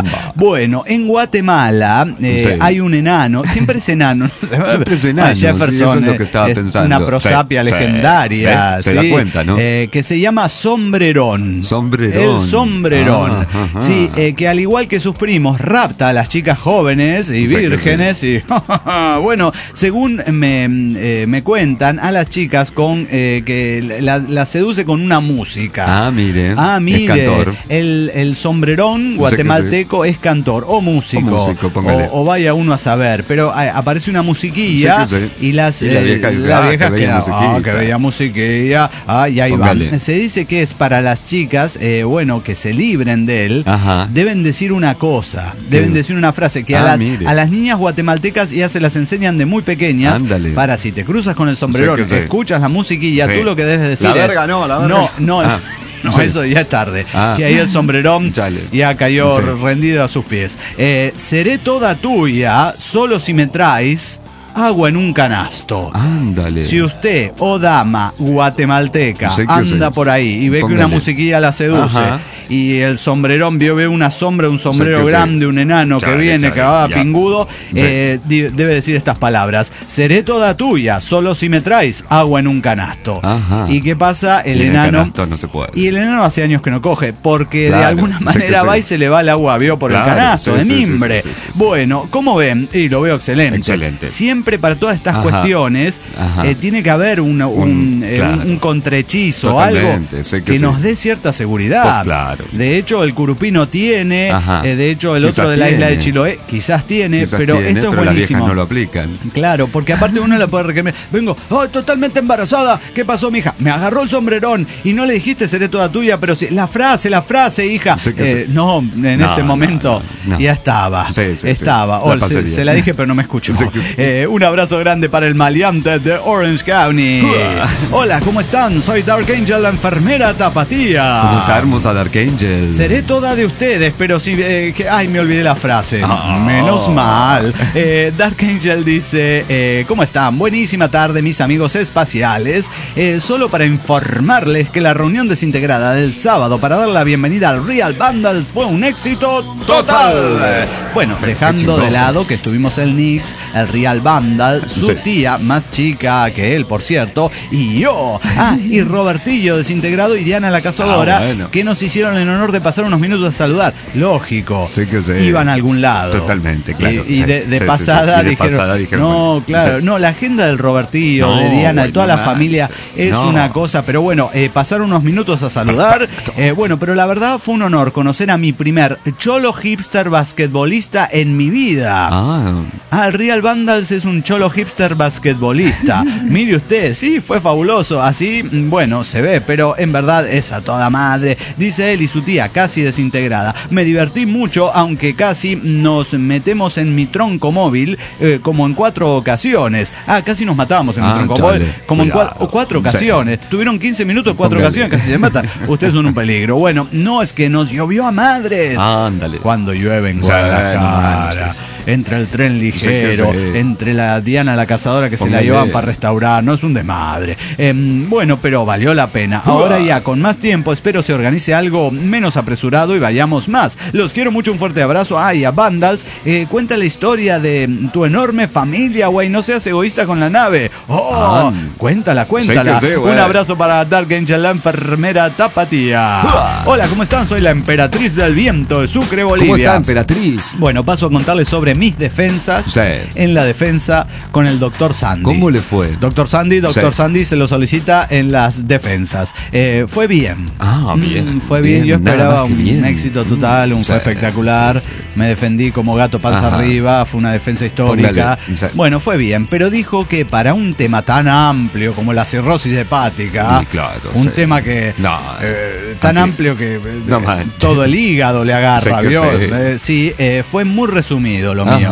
Bueno, en Guatemala eh, Sí. hay un enano, siempre es enano, no sé, Siempre es enano, ah, Jefferson, sí, eso es lo que eh, estaba es pensando. una prosapia Sí, legendaria, sí, se da ¿sí? cuenta, ¿no? Eh, que se llama Sombrerón. Sombrerón. El Sombrerón. Ah, ajá. Sí, eh, que al igual que sus primos, rapta a las chicas jóvenes y Sí, que vírgenes. Y bueno, según me, eh, me cuentan, a las chicas con eh, que las la seduce con una música. Ah, mire. Ah, mire, Es cantor. El, el sombrerón guatemalteco es cantor o músico. O músico, póngale. o, o vaya uno a saber. Pero eh, aparece una musiquilla Sí, que sí. y las Y la eh, vieja dice, las ah, viejas que bella quedan, musiquilla. ah, que bella musiquilla. Ah, y ahí Póngale. van. Se dice que es para las chicas, eh, bueno, que se libren de él. Ajá. Deben decir una cosa, deben ¿Qué? decir una frase que a, Ah, las, mire. a las niñas guatemaltecas ya se las enseñan de muy pequeñas. Ándale. Para si te cruzas con el sombrerón, Sí, que sí. escuchas la musiquilla, Sí. tú lo que debes decir La es... verga no, la verga. No, no, Ah, no, sí. eso ya es tarde. Ah. Que ahí el sombrerón Chale. ya cayó Sí. rendido a sus pies. Eh, seré toda tuya, solo si me traes agua en un canasto. Ándale. Si usted o dama guatemalteca Sí, que anda sí. por ahí y ve que Póngale. una musiquilla la seduce Ajá. y el sombrerón vio ve una sombra, un sombrero Sí, que sí. grande, un enano Chale, que viene, chale, que va ya. pingudo, Sí. eh, di- debe decir estas palabras: seré toda tuya, solo si me traes agua en un canasto. Ajá. ¿Y qué pasa? El Y en el enano canasto no se puede. y el enano hace años que no coge, porque de Claro, alguna sí manera que sí. va y se le va el agua, vio, por Claro, el canasto, sí, de sí, sí, mimbre. sí, sí, sí. Bueno, ¿cómo ven? Y lo veo excelente. Excelente. Siempre para todas estas Ajá. cuestiones Ajá. eh, tiene que haber una- un, Un- eh, claro. un- un contrahechizo, algo Totalmente, sé que que sí. nos dé cierta seguridad. Pues claro. De hecho, el curupino tiene, Ajá. eh, de hecho, el Quizás otro de la isla de tiene. Chiloé quizás tiene, Quizás pero tiene, esto es pero las buenísimo. viejas no lo aplican. Claro, porque aparte uno le puede reclamar, vengo, oh, totalmente embarazada, ¿qué pasó, mija? Me agarró el sombrerón y no le dijiste seré toda tuya, pero sí, la frase, la frase, hija. Sí que Eh, sí. no, en No, ese no, momento no, no. ya estaba, Sí, sí, sí. estaba. La Oh, se, pasaría. se la dije, pero no me escuchó. Sí que sí. Eh, un abrazo grande para el maleante de Orange County. Hola, ¿cómo están? Soy Dark Angel, la enfermera tapatía. ¿Cómo está hermosa Dark Angel? Seré toda de ustedes, pero si... eh, que, ay, me olvidé la frase. Ah. Menos mal. Eh, Dark Angel dice, eh, ¿cómo están? Buenísima tarde, mis amigos espaciales. Eh, solo para informarles que la reunión desintegrada del sábado para dar la bienvenida al Real Vandals fue un éxito total. Bueno, dejando chingón. de lado que estuvimos el Knicks, el Real Vandal, su Sí. tía, más chica que él, por cierto, y yo. Ah, y Robertillo desintegrado y Diana la cazadora, Ah, bueno. que nos hicieron el honor de pasar unos minutos a saludar. Lógico. Sí que sí. Iban a algún lado. Totalmente, claro. Y, y Sí, de, de sí, sí, pasada, sí. Y de dijeron, pasada dijeron, no, bueno, claro, sí. no, la agenda del Robertillo, No, de Diana, de güey, toda no la familia manches. es No. una cosa, pero bueno, eh, pasaron unos minutos a saludar. Eh, bueno, pero la verdad fue un honor conocer a mi primer cholo hipster basquetbolista en mi vida. Ah, Ah, el Real Vandals es un cholo hipster basquetbolista. Mire usted, sí, fue fabuloso. Así, bueno, se ve, pero en verdad es a toda madre. Dice él y su tía, casi desintegrada. Me divertí mucho, aunque casi nos metemos en mi tronco móvil, eh, como en cuatro ocasiones. Ah, casi nos matábamos en mi Ah, tronco chale, móvil, como en cuidado. cua- cuatro Sí. ocasiones. Tuvieron quince minutos, cuatro Póngale. ocasiones, casi se matan. Ustedes son un peligro. Bueno, no es que nos llovió a madres. ándale. Cuando llueve en O sea, Guadalajara, no manches. entre el tren ligero, Sí que sí. entre la Diana la cazadora que se la Póngale. llevan para restaurar, no es un desmadre. Em, bueno, pero valió la pena. Ahora ya con más tiempo espero se organice algo menos apresurado y vayamos más. Los quiero mucho, un fuerte abrazo. Ay, a Vandals, eh, cuenta la historia de tu enorme familia, güey, no seas egoísta con la nave. Oh, Ah. cuéntala, cuéntala. Sí que sí, güey. un abrazo para Dark Angel, la enfermera tapatía. Hola, ¿cómo están? Soy la emperatriz del viento de Sucre, Bolivia. ¿Cómo está, emperatriz? Bueno, paso a contarles sobre mis defensas Sí. en la defensa con el doctor Sandy. ¿Cómo le fue? Doctor Sandy, doctor Sí. Sandy se lo solicita en las defensas. Eh, fue bien. Ah, bien, Mm, fue bien, bien, yo nada esperaba más que un bien. éxito total, un Sí, fue espectacular. sí, sí. Me defendí como gato panza Ajá. arriba, fue una defensa histórica. Póngale, sí. Bueno, fue bien, pero dijo que para un tema tan amplio como la cirrosis hepática, Sí, claro, un sí. tema que No, eh, tan aquí- amplio que eh, No eh, manches. todo el hígado le agarra, Sí que ¿vio? sí. Eh, sí, eh, fue muy resumido lo mío. Ajá.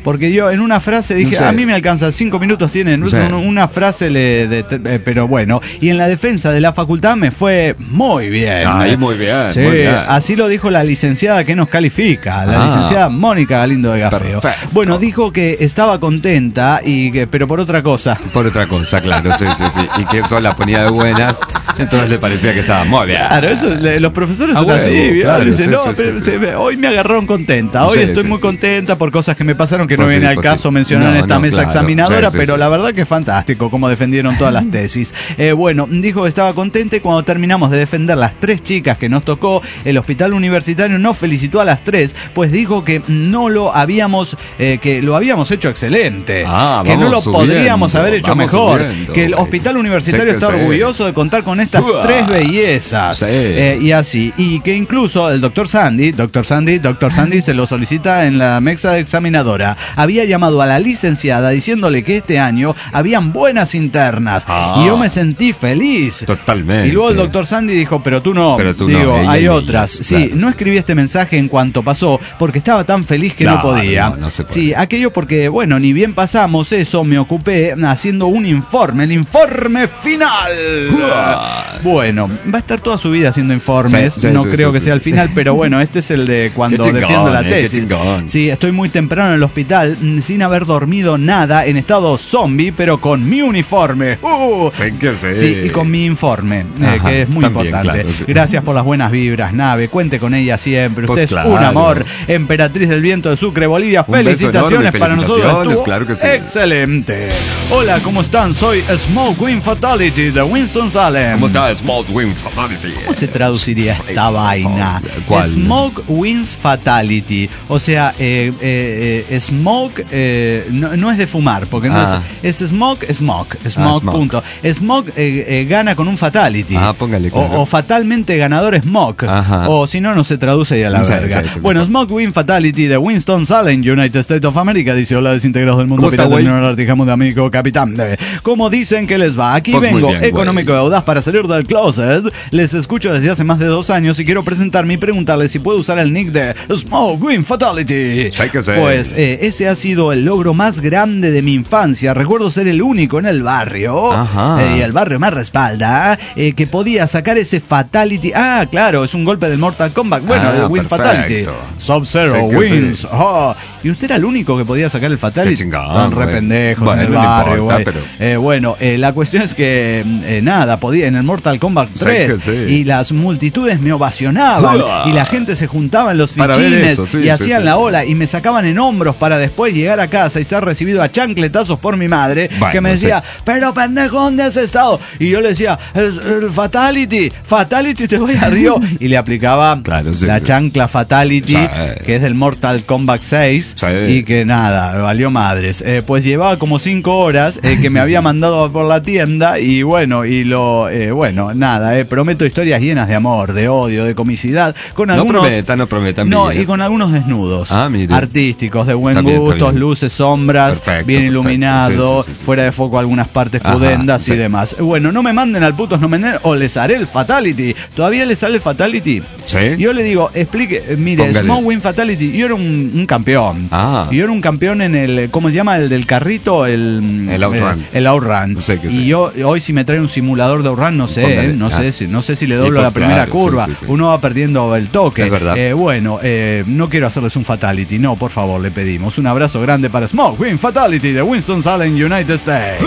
porque yo en una frase dije, Sí. a mí me alcanza, cinco minutos tienen, Sí. un- una frase, le, de, eh, pero bueno, y en la defensa de la facultad me fue muy bien. Ahí muy bien, Sí, muy bien. así lo dijo la licenciada que nos califica, la Ah. licenciada Mónica Galindo de Gafeo. Perfecto. Bueno, dijo que estaba contenta, y que, pero por otra cosa. Por otra cosa, claro, sí, sí, sí. Y que eso la ponía de buenas, entonces le parecía que estaba muy bien. Claro, eso, le- los profesores Ah, son bueno, así, ¿vio? claro, Dicen, sí, no, sí, pero sí, se sí. ve- hoy me agarraron contenta, hoy Sí, estoy sí, muy sí. contenta por cosas que me pasaron que no Pues viene sí, al pues caso sí. mencionar No, en esta no, mesa claro, examinadora, sí, sí, pero sí. la verdad que es fantástico cómo defendieron todas las tesis. Eh, bueno, dijo que estaba contenta y cuando terminamos de defender las tres chicas que nos tocó, el hospital universitario nos felicitó a las tres, pues dijo que no lo habíamos, eh, que lo habíamos hecho excelente, Ah, que no vamos lo subiendo, podríamos haber hecho vamos mejor, subiendo, que el güey. hospital universitario Sí que está sí. orgulloso de contar con estas Uah. tres bellezas. Sí. Eh, y así, y que incluso el doctor Sandy, doctor Sandy, doctor Sandy se lo solicita en la mesa examinadora, había llamado a la licenciada diciéndole que este año habían buenas internas, Ah. y yo me sentí feliz. Totalmente. Y luego el doctor Sandy dijo, pero tú no, Pero tú no, digo, ella hay y otras. ellas, Sí, claro, no sí. escribí este mensaje en cuanto pasó, porque estaba tan feliz que no Claro, podía. no, no se puede. Sí, aquello porque, bueno, ni bien pasamos eso, me ocupé haciendo un informe, el informe final. Uah. Bueno, va a estar toda su vida haciendo informes, Sí, sí, no sí, creo sí, que sí, sea el sí. final, pero bueno, este es el de cuando Qué chingón, defiendo la eh, qué tesis. chingón. Sí, estoy muy temprano en el hospital, mm, sin haber dormido nada, en estado zombie, pero con mi uniforme. Uh, Sí que sí. Sí, y con mi informe, eh, Ajá, que es muy también, importante. claro, sí. Gracias por las buenas vibras, nave. Cuente con ella siempre. Pues Usted es claro. un amor. Emperatriz del Viento de Sucre, Bolivia. Un beso Felicitaciones enorme, para nosotros. felicitaciones, Estuvo claro que sí. excelente. Hola, ¿cómo están? Soy Smoke Win Fatality de Winston-Salem. ¿Cómo está Small Wing Fatality? ¿Cómo se traduciría esta vaina? ¿Cuál? Smoke wins fatality. O sea, eh, eh, eh, smoke eh, no, no es de fumar, porque no Ah. es, es smoke, smoke, smoke, smoke. punto. Smoke eh, eh, gana con un fatality. Ah, póngale, claro. o, o fatalmente ganador smoke. Ajá. O si no, no se traduce y a la Sí, verga. sí, sí, bueno, no. Smoke win fatality de Winston-Salem, United States of America. Dice, hola, desintegrados del mundo. ¿Cómo está, pirata, güey? señor Artijamo de amigo, capitán. Eh, ¿Cómo dicen que les va? Aquí Pues muy vengo, bien, güey. económico y audaz para salir del closet. Les escucho desde hace más de dos años y quiero presentarme y preguntarles si puedo usar el nick de Smoke Win Fatality. Sí que sí. Pues eh, ese ha sido el logro más grande de mi infancia. Recuerdo ser el único en el barrio, Ajá. eh, y el barrio me respalda, eh, que podía sacar ese Fatality. Ah, claro, es un golpe del Mortal Kombat. Bueno, Ah, el Win perfecto. Fatality. Sub-Zero Sí que wins. sí. Ah, y usted era el único que podía sacar el Fatality. Qué chingón, Tan re güey. pendejos Bueno, en el no barrio, importa, güey. pero- Eh, bueno, eh, la cuestión es que eh, nada, podía en el Mortal Kombat Sí tres que sí. y las multitudes me ovacionaban Uah. y la gente se juntaba en los Para ver fichines eso, sí, y sí, hacían sí, la sí. ola y me sacaban en hombros para después llegar a casa y ser recibido a chancletazos por mi madre, Bueno, que me decía, sí. pero pendejo, ¿dónde has estado? Y yo le decía, el, el Fatality, Fatality, te voy a Río. Y le aplicaba Claro, sí, la sí. chancla Fatality, Sí. que es del Mortal Kombat seis, Sí. y que nada, valió madres. Eh, pues llevaba como cinco horas eh, que me había mandado por la tienda y bueno, y lo, eh, bueno, nada, eh, prometo historias llenas de amor, de odio, de comicidad, con No algunos... prometa, no prometa. No, mire. y con algunos desnudos Ah, mire. artísticos, de buen Está bien, está gusto, bien. luces, sombras, Perfecto, bien perfecto. iluminado, Sí, sí, sí, sí. fuera de foco algunas partes Ajá, pudendas y sí. demás. Bueno, no me manden al putos no me den, o les haré el Fatality. ¿Todavía les sale el Fatality? ¿Sí? Yo le digo, explique, eh, mire, Póngale. Smoke Win Fatality, yo era un, un campeón. Ah. Yo era un campeón en el, ¿cómo se llama? El del carrito, el... El Outrun. El, el Outrun. Sé que y sí. yo, hoy si me trae un simulador de Outrun, no sé, Póngale, eh, no ah. sé si, no sé si le Y doblo pues la primera claro, curva. sí, sí, sí. Uno va perdiendo el toque. Es verdad. Eh, bueno, eh, no quiero hacerles un Fatality, no, por favor, le pedimos. Un abrazo grande para Smoke Win Fatality de Winston-Salem, United States.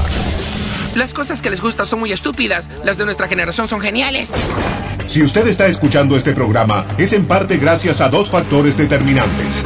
Las cosas que les gustan son muy estúpidas. Las de nuestra generación son geniales. Si usted está escuchando este programa, es en parte gracias a dos factores determinantes.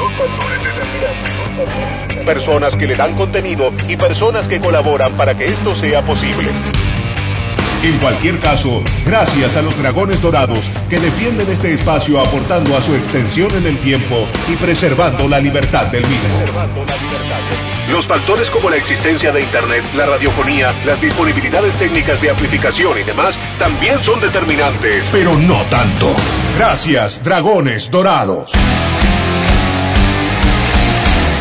Personas que le dan contenido y personas que colaboran para que esto sea posible. En cualquier caso, gracias a los Dragones Dorados que defienden este espacio aportando a su extensión en el tiempo y preservando la libertad del mismo. Los factores como la existencia de Internet, la radiofonía, las disponibilidades técnicas de amplificación y demás también son determinantes, pero no tanto. Gracias, Dragones Dorados.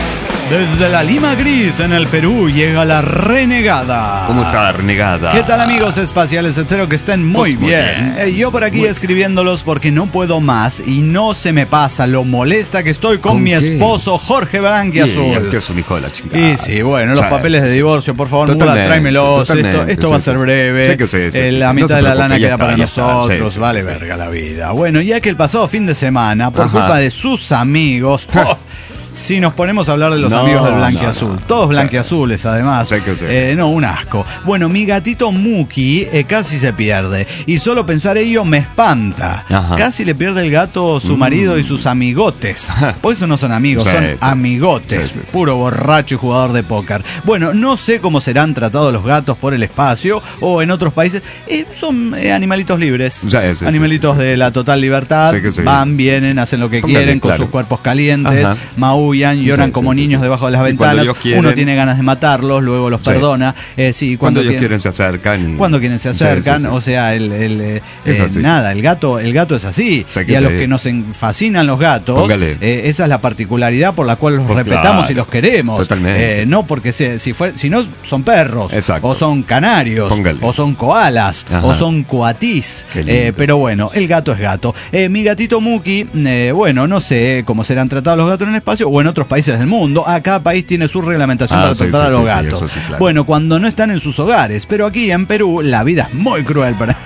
Desde la Lima Gris en el Perú llega la Renegada. ¿Cómo está la Renegada? ¿Qué tal, amigos espaciales? Espero que estén muy, Pues muy bien. bien. Eh, yo por aquí Muy- escribiéndolos porque no puedo más y no se me pasa lo molesta que estoy con, ¿Con mi qué? esposo Jorge Blanquiazul. Y es que es un hijo de la chingada. Y sí, bueno, los Sí, papeles de sí, sí, divorcio, sí. por favor, Totalmente, muda, tráemelos. Esto, totalmente, esto sí, va a sí, ser sí. breve. Sí que sí, sí, Eh, sí, la sí. mitad No se de la preocupe, lana ya queda está, para ya está. nosotros. Sí, sí, vale sí, sí. verga la vida. Bueno, ya que el pasado fin de semana, por Ajá. culpa de sus amigos... ¡oh! Si nos ponemos a hablar de los No, amigos del no, Blanquiazul, no. todos Sí. blanquiazules además, Sí que sí. eh, no, un asco. Bueno, mi gatito Muki eh, casi se pierde y solo pensar ello me espanta. Ajá. Casi le pierde el gato su Mm. marido y sus amigotes. Por eso no son amigos, Sí, son sí. amigotes, Sí, sí, sí. puro borracho y jugador de póker. Bueno, no sé cómo serán tratados los gatos por el espacio o en otros países. Eh, son eh, animalitos libres, Sí, sí, sí, animalitos sí, sí. de la total libertad. Sí que sí. Van, vienen, hacen lo que Póngale, quieren con claro. sus cuerpos calientes, Ajá. maullan, lloran Sí, como sí, sí, niños sí. debajo de las Y cuando ventanas. ellos quieren- Uno tiene ganas de matarlos, luego los Sí. perdona. Eh, sí, Cuando cuando, ellos tienen- quieren se acercan y... cuando quieren se Sí, acercan, sí, sí. o sea, el, el, eh, Es eh, así. nada, el gato, el gato es así. Sí que y a los sí. que nos en- fascinan los gatos, Póngale. eh, esa es la particularidad por la cual los Pues respetamos claro. y los queremos. Totalmente. Eh, no porque se, si fue, si no son perros, Exacto. o son canarios, Póngale. o son koalas, Ajá. o son coatís. Qué lindo. Eh, pero bueno, el gato es gato. Eh, mi gatito Muki, eh, bueno, no sé cómo serán tratados los gatos en el espacio o en otros países del mundo. A cada país tiene su reglamentación Ah, para sí, tratar sí, a los sí, sí, gatos. eso sí, claro. Bueno, cuando no están en sus hogares, pero aquí en Perú la vida es muy cruel para...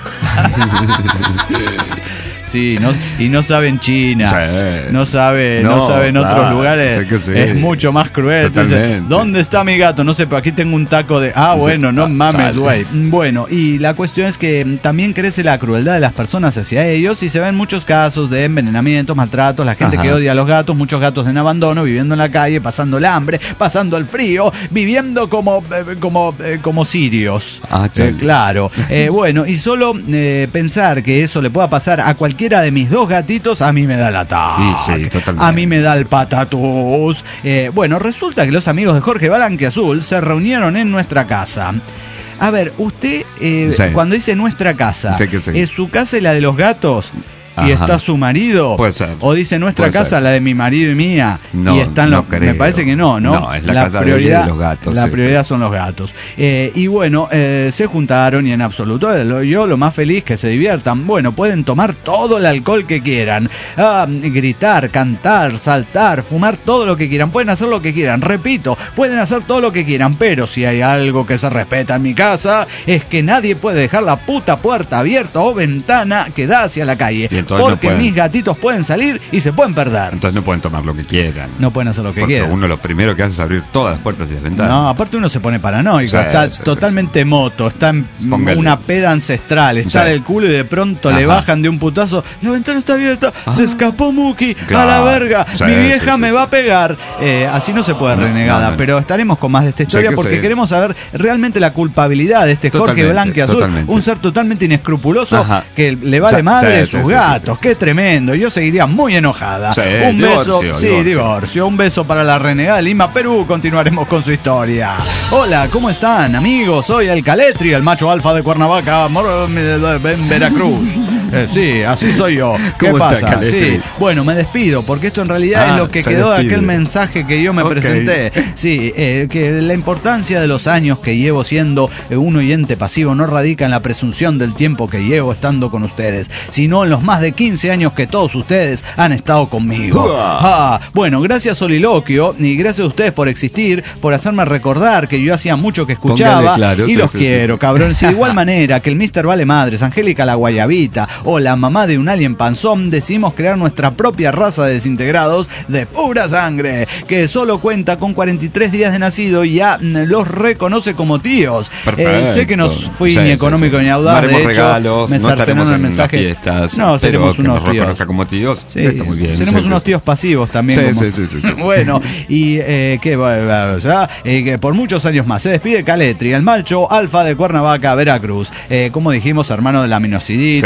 Sí, no, y no saben China, Sí. no sabe, no, No, saben otros claro, lugares, sé que sí. es mucho más cruel. Entonces, Totalmente. ¿dónde está mi gato? No sé, pero aquí tengo un taco de... Ah, Sí. bueno, no Ah, mames, chale. güey. Bueno, y la cuestión es que mm, también crece la crueldad de las personas hacia ellos y se ven muchos casos de envenenamientos, maltratos, la gente Ajá. que odia a los gatos, muchos gatos en abandono, viviendo en la calle, pasando el hambre, pasando el frío, viviendo como, eh, como, eh, como sirios. Ah, chale. Eh, claro. Eh, bueno, y solo eh, pensar que eso le pueda pasar a cualquiera de mis dos gatitos, a mí me da el ataque. Y sí, totalmente. A mí me da el patatús. Eh, bueno, resulta que los amigos de Jorge Blanquiazul se reunieron en nuestra casa. A ver, usted, eh, Sí. cuando dice nuestra casa, Sí que sí. ¿es su casa y la de los gatos? ¿Y Ajá. está su marido? Puede ser. ¿O dice nuestra Puede casa, ser. la de mi marido y mía? No, y están no los, creo. me parece que no, ¿no? No, es la casa de él y de los gatos, La sí, prioridad sí. son los gatos. Eh, y bueno, eh, se juntaron y en absoluto, eh, lo- yo lo más feliz que se diviertan. Bueno, pueden tomar todo el alcohol que quieran, ah, gritar, cantar, saltar, fumar, todo lo que quieran. Pueden hacer lo que quieran. Repito, pueden hacer todo lo que quieran, pero si hay algo que se respeta en mi casa, es que nadie puede dejar la puta puerta abierta o ventana que da hacia la calle. Y entonces no Porque pueden. mis gatitos pueden salir y se pueden perder. Entonces no pueden tomar lo que quieran. No pueden hacer lo que Porque quieran. uno lo primero que hace es abrir todas las puertas y las ventanas. No, aparte uno se pone paranoico, Sí, está sí, sí, totalmente moto, está en Póngale. una peda ancestral, está Sí. del culo y de pronto le Ajá. bajan de un putazo, la ventana está abierta, Ah. se escapó Muki, a la Claro. verga, Sí, mi sí, vieja sí, me sí. va a pegar. Eh, así no se puede, No, renegada, no, no. pero estaremos con más de esta historia que porque sí. queremos saber realmente la culpabilidad de este Jorge Totalmente, Blanquiazul, totalmente. un ser totalmente inescrupuloso Ajá. que le vale Sí, madre sí, sus sí, sí, gatos, sí, sí. qué tremendo, yo seguiría muy enojada. Sí, un beso, divorcio, sí, divorcio. divorcio, un beso para la renegada de Lima, Perú, continuaremos con su historia. Hola, ¿cómo están, amigos? Soy el Caletri, el macho alfa de Cuernavaca, Mor- en Veracruz. Eh, sí, así soy yo. ¿Qué ¿Cómo está, pasa? Caletri? Sí. Bueno, me despido porque esto en realidad Ah, es lo que se quedó de despide. aquel mensaje que yo me Ok. presenté. Sí, eh, que la importancia de los años que llevo siendo eh, un oyente pasivo no radica en la presunción del tiempo que llevo estando con ustedes, sino en los más de quince años que todos ustedes han estado conmigo. Uah. Ah, bueno, gracias Soliloquio y gracias a ustedes por existir, por hacerme recordar que yo hacía mucho que escuchaba Póngale claro, y sí, los sí, quiero, sí, sí. cabrón. Si de igual manera que el mister Vale Madres, Angélica la Guayabita o la mamá de un alien panzón, decidimos crear nuestra propia raza de desintegrados de pura sangre, que solo cuenta con cuarenta y tres días de nacido y ya mm, los reconoce como tíos. Perfecto. sé que no fui Sí, ni sí, económico sí. ni No audaz, haremos de hecho, regalos, me no cercenaron estaremos el en las mensaje. fiestas, no, pero seremos que unos nos tíos. reconozca como tíos, Sí, está muy bien. seremos sí, unos sí, tíos pasivos también. Sí, como- sí, sí, sí, sí, sí. Bueno, y eh, que, o sea, eh, que por muchos años más se despide Caletri, el macho alfa de Cuernavaca, Veracruz. Eh, como dijimos, hermano de la Minociditos, Sí, que sí.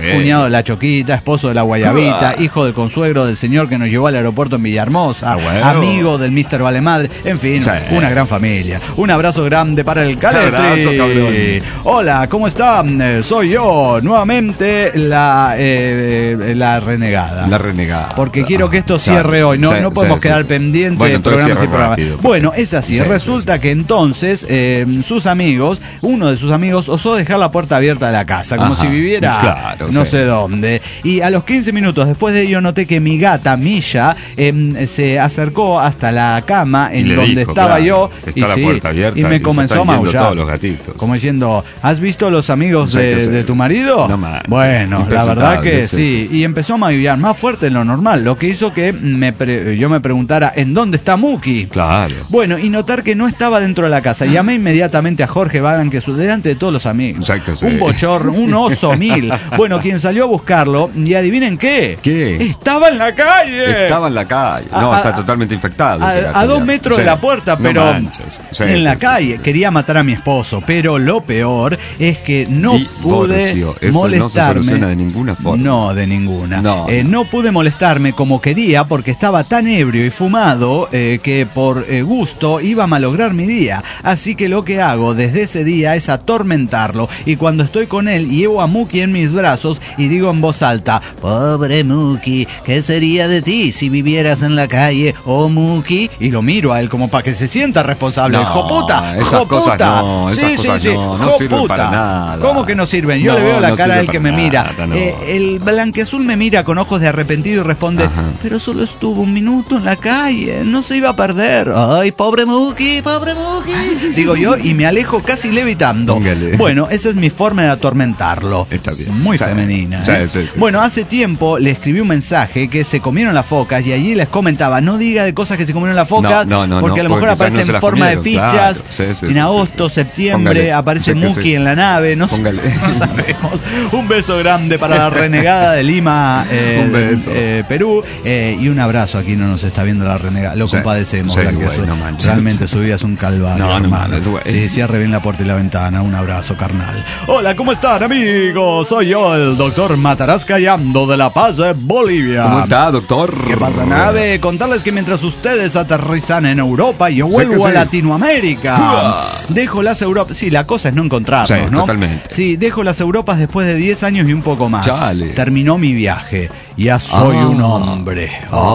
cuñado de la Choquita, esposo de la Guayabita, Ah. hijo del consuegro del señor que nos llevó al aeropuerto en Villahermosa, Ah, bueno. amigo del mister Valemadre, en fin, Sí. una gran familia. Un abrazo grande para el Caletri. Abrazo, cabrón. Hola, ¿cómo están? Eh, soy yo, nuevamente la, eh, la renegada. La renegada. Porque quiero que esto Ah, cierre claro. hoy, no, Sí, no podemos sí, quedar sí. pendientes Bueno, de entonces programas y cierra programas. rápido. Bueno, es así. Sí, sí, Resulta sí. que entonces eh, sus amigos, uno de sus amigos osó dejar la puerta abierta de la casa, como Ajá, si viviera claro, no sí. sé dónde. Y a los quince minutos después de ello noté que mi gata, Milla, eh, se acercó hasta la cama Y en le donde dijo, estaba claro, yo. está y la sí, puerta abierta y me y se comenzó a están yendo maullar. todos los gatitos. Como diciendo, ¿has visto los amigos Sí, de, que sí. de tu marido? No manches, Bueno, la verdad que impresentable, sí, sí. sí, sí. Y empezó a maullar más fuerte de lo normal, lo que hizo que me pre- yo me preguntara, ¿en dónde está Muki? Claro. Bueno, y notar que no estaba dentro de la casa. Llamé inmediatamente a Jorge Vagan, que su delante de todos los amigos. Exacto, sí. Un bochorno, un oso mil. Bueno, quien salió a buscarlo, y adivinen qué. ¿Qué? Estaba en la calle. Estaba en la calle. No, A- está a- totalmente infectado. A, ese gato a dos ya. metros Sí. de la puerta, No pero manches. Sí, en sí, la sí, calle. sí. Quería matar a mi esposo, pero lo peor es que no pude Divorcio. Eso molestarme. no se soluciona de ninguna forma. No, de ninguna. No. Eh, no pude molestarme como quería porque estaba tan ebrio y fumado eh, que por eh, gusto iba a malograr mi día. Así que lo que hago desde ese día es atormentarlo. Y cuando estoy con él, llevo a Muki en mis brazos y digo en voz alta: pobre Muki, ¿qué sería de ti si vivieras en la calle? Oh, Muki. Y lo miro a él como para que se sienta responsable. No, ¡Joputa! esas ¡Joputa! cosas no, esas cosas no, no sirven ¡Joputa! para nada. ¿Cómo que no sirven? Yo No, le veo la no cara sirve al que para me mira. nada, no. Eh, el blanqueazul me mira con ojos de arrepentido y responde: Ajá. pero solo estuvo un minuto en la calle, no se iba a perder. Ay, pobre Muki, pobre Muki. Digo yo y me alejo casi levitando. Póngale. Bueno, esa es mi forma de atormentarlo. Está bien. Muy Sí. femenina. Sí, ¿eh? sí, sí, bueno, sí. hace tiempo le escribí un mensaje que se comieron las focas y allí les comentaba: no diga de cosas que se comieron las focas, No, no, no, porque no, a lo mejor porque quizás aparece no se en las forma de comieron, fichas. claro. Sí, sí, en sí, agosto, sí. septiembre Póngale. aparece Sí que Muki sí. en la nave. No, sé- Póngale. no sabemos. Un beso grande para la renegada de Lima, eh, Un beso. eh, Perú, eh, y un abrazo. Aquí no nos está viendo la renegada. Lo Sí. compadecemos. Sí, Blanqueazul. güey, no manches. Realmente su vida es un calvario. No, no hermano. mames, güey. Sí, cierre bien la puerta y la ventana. Un abrazo, carnal. Hola, ¿cómo están, amigos? Soy yo, el doctor Mataraz Callando de La Paz, eh, Bolivia. ¿Cómo está, doctor? ¿Qué pasa, nave? Contarles que mientras ustedes aterrizan en Europa, yo Sí vuelvo que sí. a Latinoamérica. Uah. Dejo las Europas. Sí, la cosa es no encontrarnos, Sí, ¿no? totalmente. Sí, dejo las Europas después de diez años y un poco más. Chale. Terminó mi viaje. Ya soy Ah. un hombre.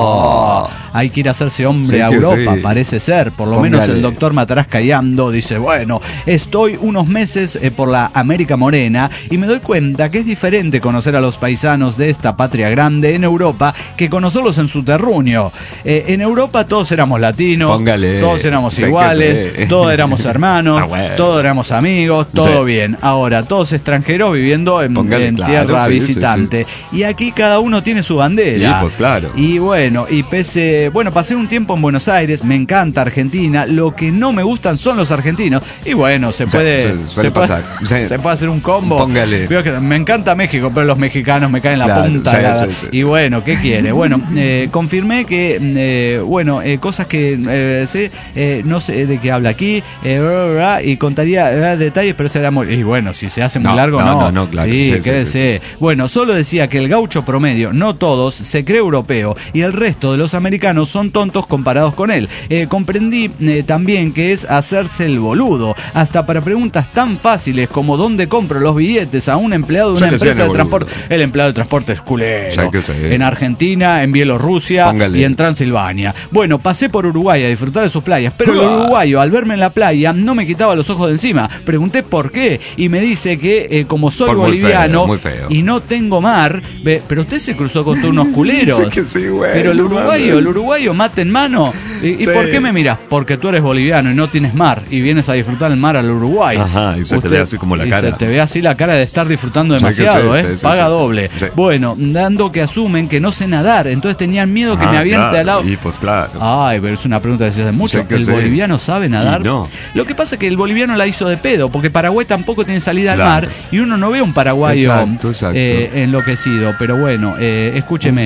Ah. Hay que ir a hacerse hombre Sí a que Europa, sí. parece ser. Por lo menos Póngale. el doctor Mataraz Callando dice: bueno, estoy unos meses eh, por la América Morena y me doy cuenta que es diferente conocer a los paisanos de esta patria grande en Europa que conocerlos en su terruño. Eh, en Europa todos éramos latinos, Póngale. todos éramos Sé que iguales, sí. todos éramos hermanos, Ah, bueno. todos éramos amigos, todo Sí. bien. Ahora, todos extranjeros viviendo en, Póngale, en claro, tierra sí, sí, visitante. Y aquí cada uno tiene su bandera. Sí, pues, claro. Y bueno, y pese, bueno, pasé un tiempo en Buenos Aires, me encanta Argentina, lo que no me gustan son los argentinos. Y bueno, se Sí, puede, sí, suele se puede, pasar. Sí. se puede hacer un combo. Póngale. Veo que me encanta México, pero los mexicanos me caen en la Claro, punta. sí, de la- sí, sí. Y bueno, ¿qué quiere? Bueno, eh, confirmé que, eh, bueno, eh, cosas que eh, sé, eh, no sé de qué habla aquí, eh, bla, bla, bla, y contaría eh, detalles, pero será muy. Y bueno, si se hace muy No, largo, no, no. no, no, claro. Sí, Sí, sí, quédese. Bueno, solo decía que el gaucho promedio, no todos, se cree europeo y el resto de los americanos son tontos comparados con él. Eh, comprendí eh, también que es hacerse el boludo, hasta para preguntas tan fáciles como dónde compro los billetes a un empleado de Se una le hacían empresa de el transporte. boludo. El empleado de transporte es culero. Ya que sé. En Argentina, en Bielorrusia Póngale. y en Transilvania. Bueno, pasé por Uruguay a disfrutar de sus playas, pero el Uah. uruguayo al verme en la playa no me quitaba los ojos de encima. Pregunté por qué y me dice que eh, como soy Por muy boliviano feo, muy feo. y no tengo mar, ve, pero usted se cruzó con todos unos culeros. Sí que sí, güey, pero el no uruguayo, mames. el uruguayo mate en mano. ¿Y, y Sí. por qué me miras? Porque tú eres boliviano y no tienes mar y vienes a disfrutar el mar al Uruguay. Ajá, y se te ve así como la y cara. se te ve así la cara de estar disfrutando Sí que sí, demasiado, ¿eh? sí, sí, Paga sí, sí. doble. Sí. Bueno, dando que asumen que no sé nadar, entonces tenían miedo que Ah, me aviente claro, al lado. Y pues claro. Ay, pero es una pregunta que se hace mucho. Sí que ¿El sí. boliviano sabe nadar? Y no. Lo que pasa es que el boliviano la hizo de pedo, porque Paraguay tampoco tiene salida Claro. al mar y uno no ve un paraguayo Exacto, exacto. eh, enloquecido. Pero bueno, eh, escúcheme.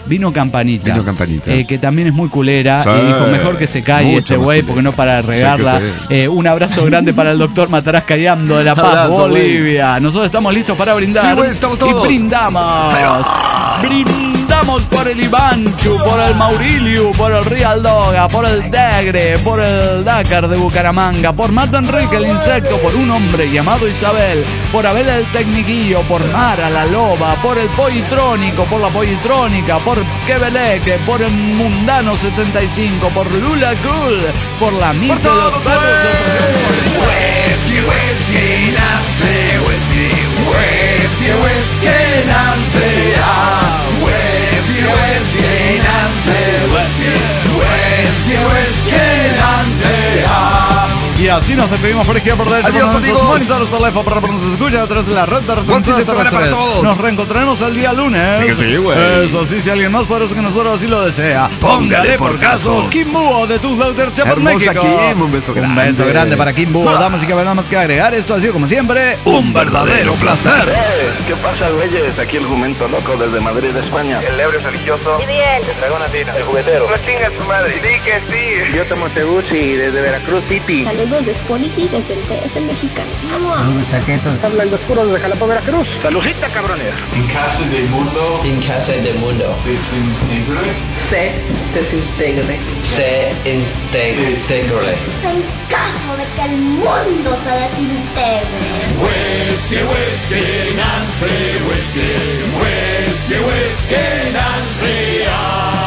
Vino Campanita. Vino Campanita. Eh, que también es muy culera. Sí. Y dijo, mejor que se calle Mucho este más güey, culera. porque no para de regarla. Sí, que Eh, un abrazo grande para el doctor Mataraz Cayando de La Paz, Abrazo, güey. Bolivia. Nosotros estamos listos para brindar. Sí, güey, estamos todos. Y brindamos. Brindamos por el Ivanchu, por el Maurilio, por el Real Doga, por el Degre, por el Dakar de Bucaramanga, por Marta Enrique el Insecto, por un hombre llamado Isabel, por Abel el Tecniquillo, por Mara la Loba, por el Poitrónico, por la Poitrónica, por Quebeleque, por el Mundano setenta y cinco, por Lula Cool, por la Miss de los perros de Whisky, whisky, Nancy, whisky, whisky, whisky, Nancy, ah, whisky, whisky, Nancy, whisky, whisky, whisky, Nancy, ah. Y así nos despedimos por izquierda por derecha. Adiós, por nuestros amigos. monitores, teléfono para que nos escuchen a través de la red de Buen fin de semana para retransmisiones. todos. Nos reencontraremos el día lunes. Sí que sí, güey. Eso sí, si alguien más poderoso que nosotros así lo desea. Póngale por caso. Kim Búho de Tus Lauter Chapel, Hermosa México. Kim, un beso grande. Un beso grande para Kim Búho. Damas y caballeros, nada más que agregar. Esto ha sido como siempre un verdadero placer. ¿Qué pasa, güeyes? Aquí el jumento loco desde Madrid, España. El ebrio religioso. Y bien. El dragón latino. El juguetero. No chingas tu madre. Sí que sí. Yo tomo Teguchi desde Veracruz City. Saludos de Spolity desde el T F mexicano. Hablan los puros de Jalapa, Veracruz. Saludcita, cabrones. En casa del mundo. En casa del mundo. Desintegre. Se desintegre. Se integre. En caso de que el mundo se desintegre. Whisky, whisky, Nancy, whisky, whisky, whisky, Nancy, ah.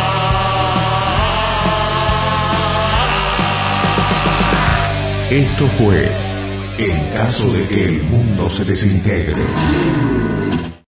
Esto fue En caso de que el mundo se desintegre.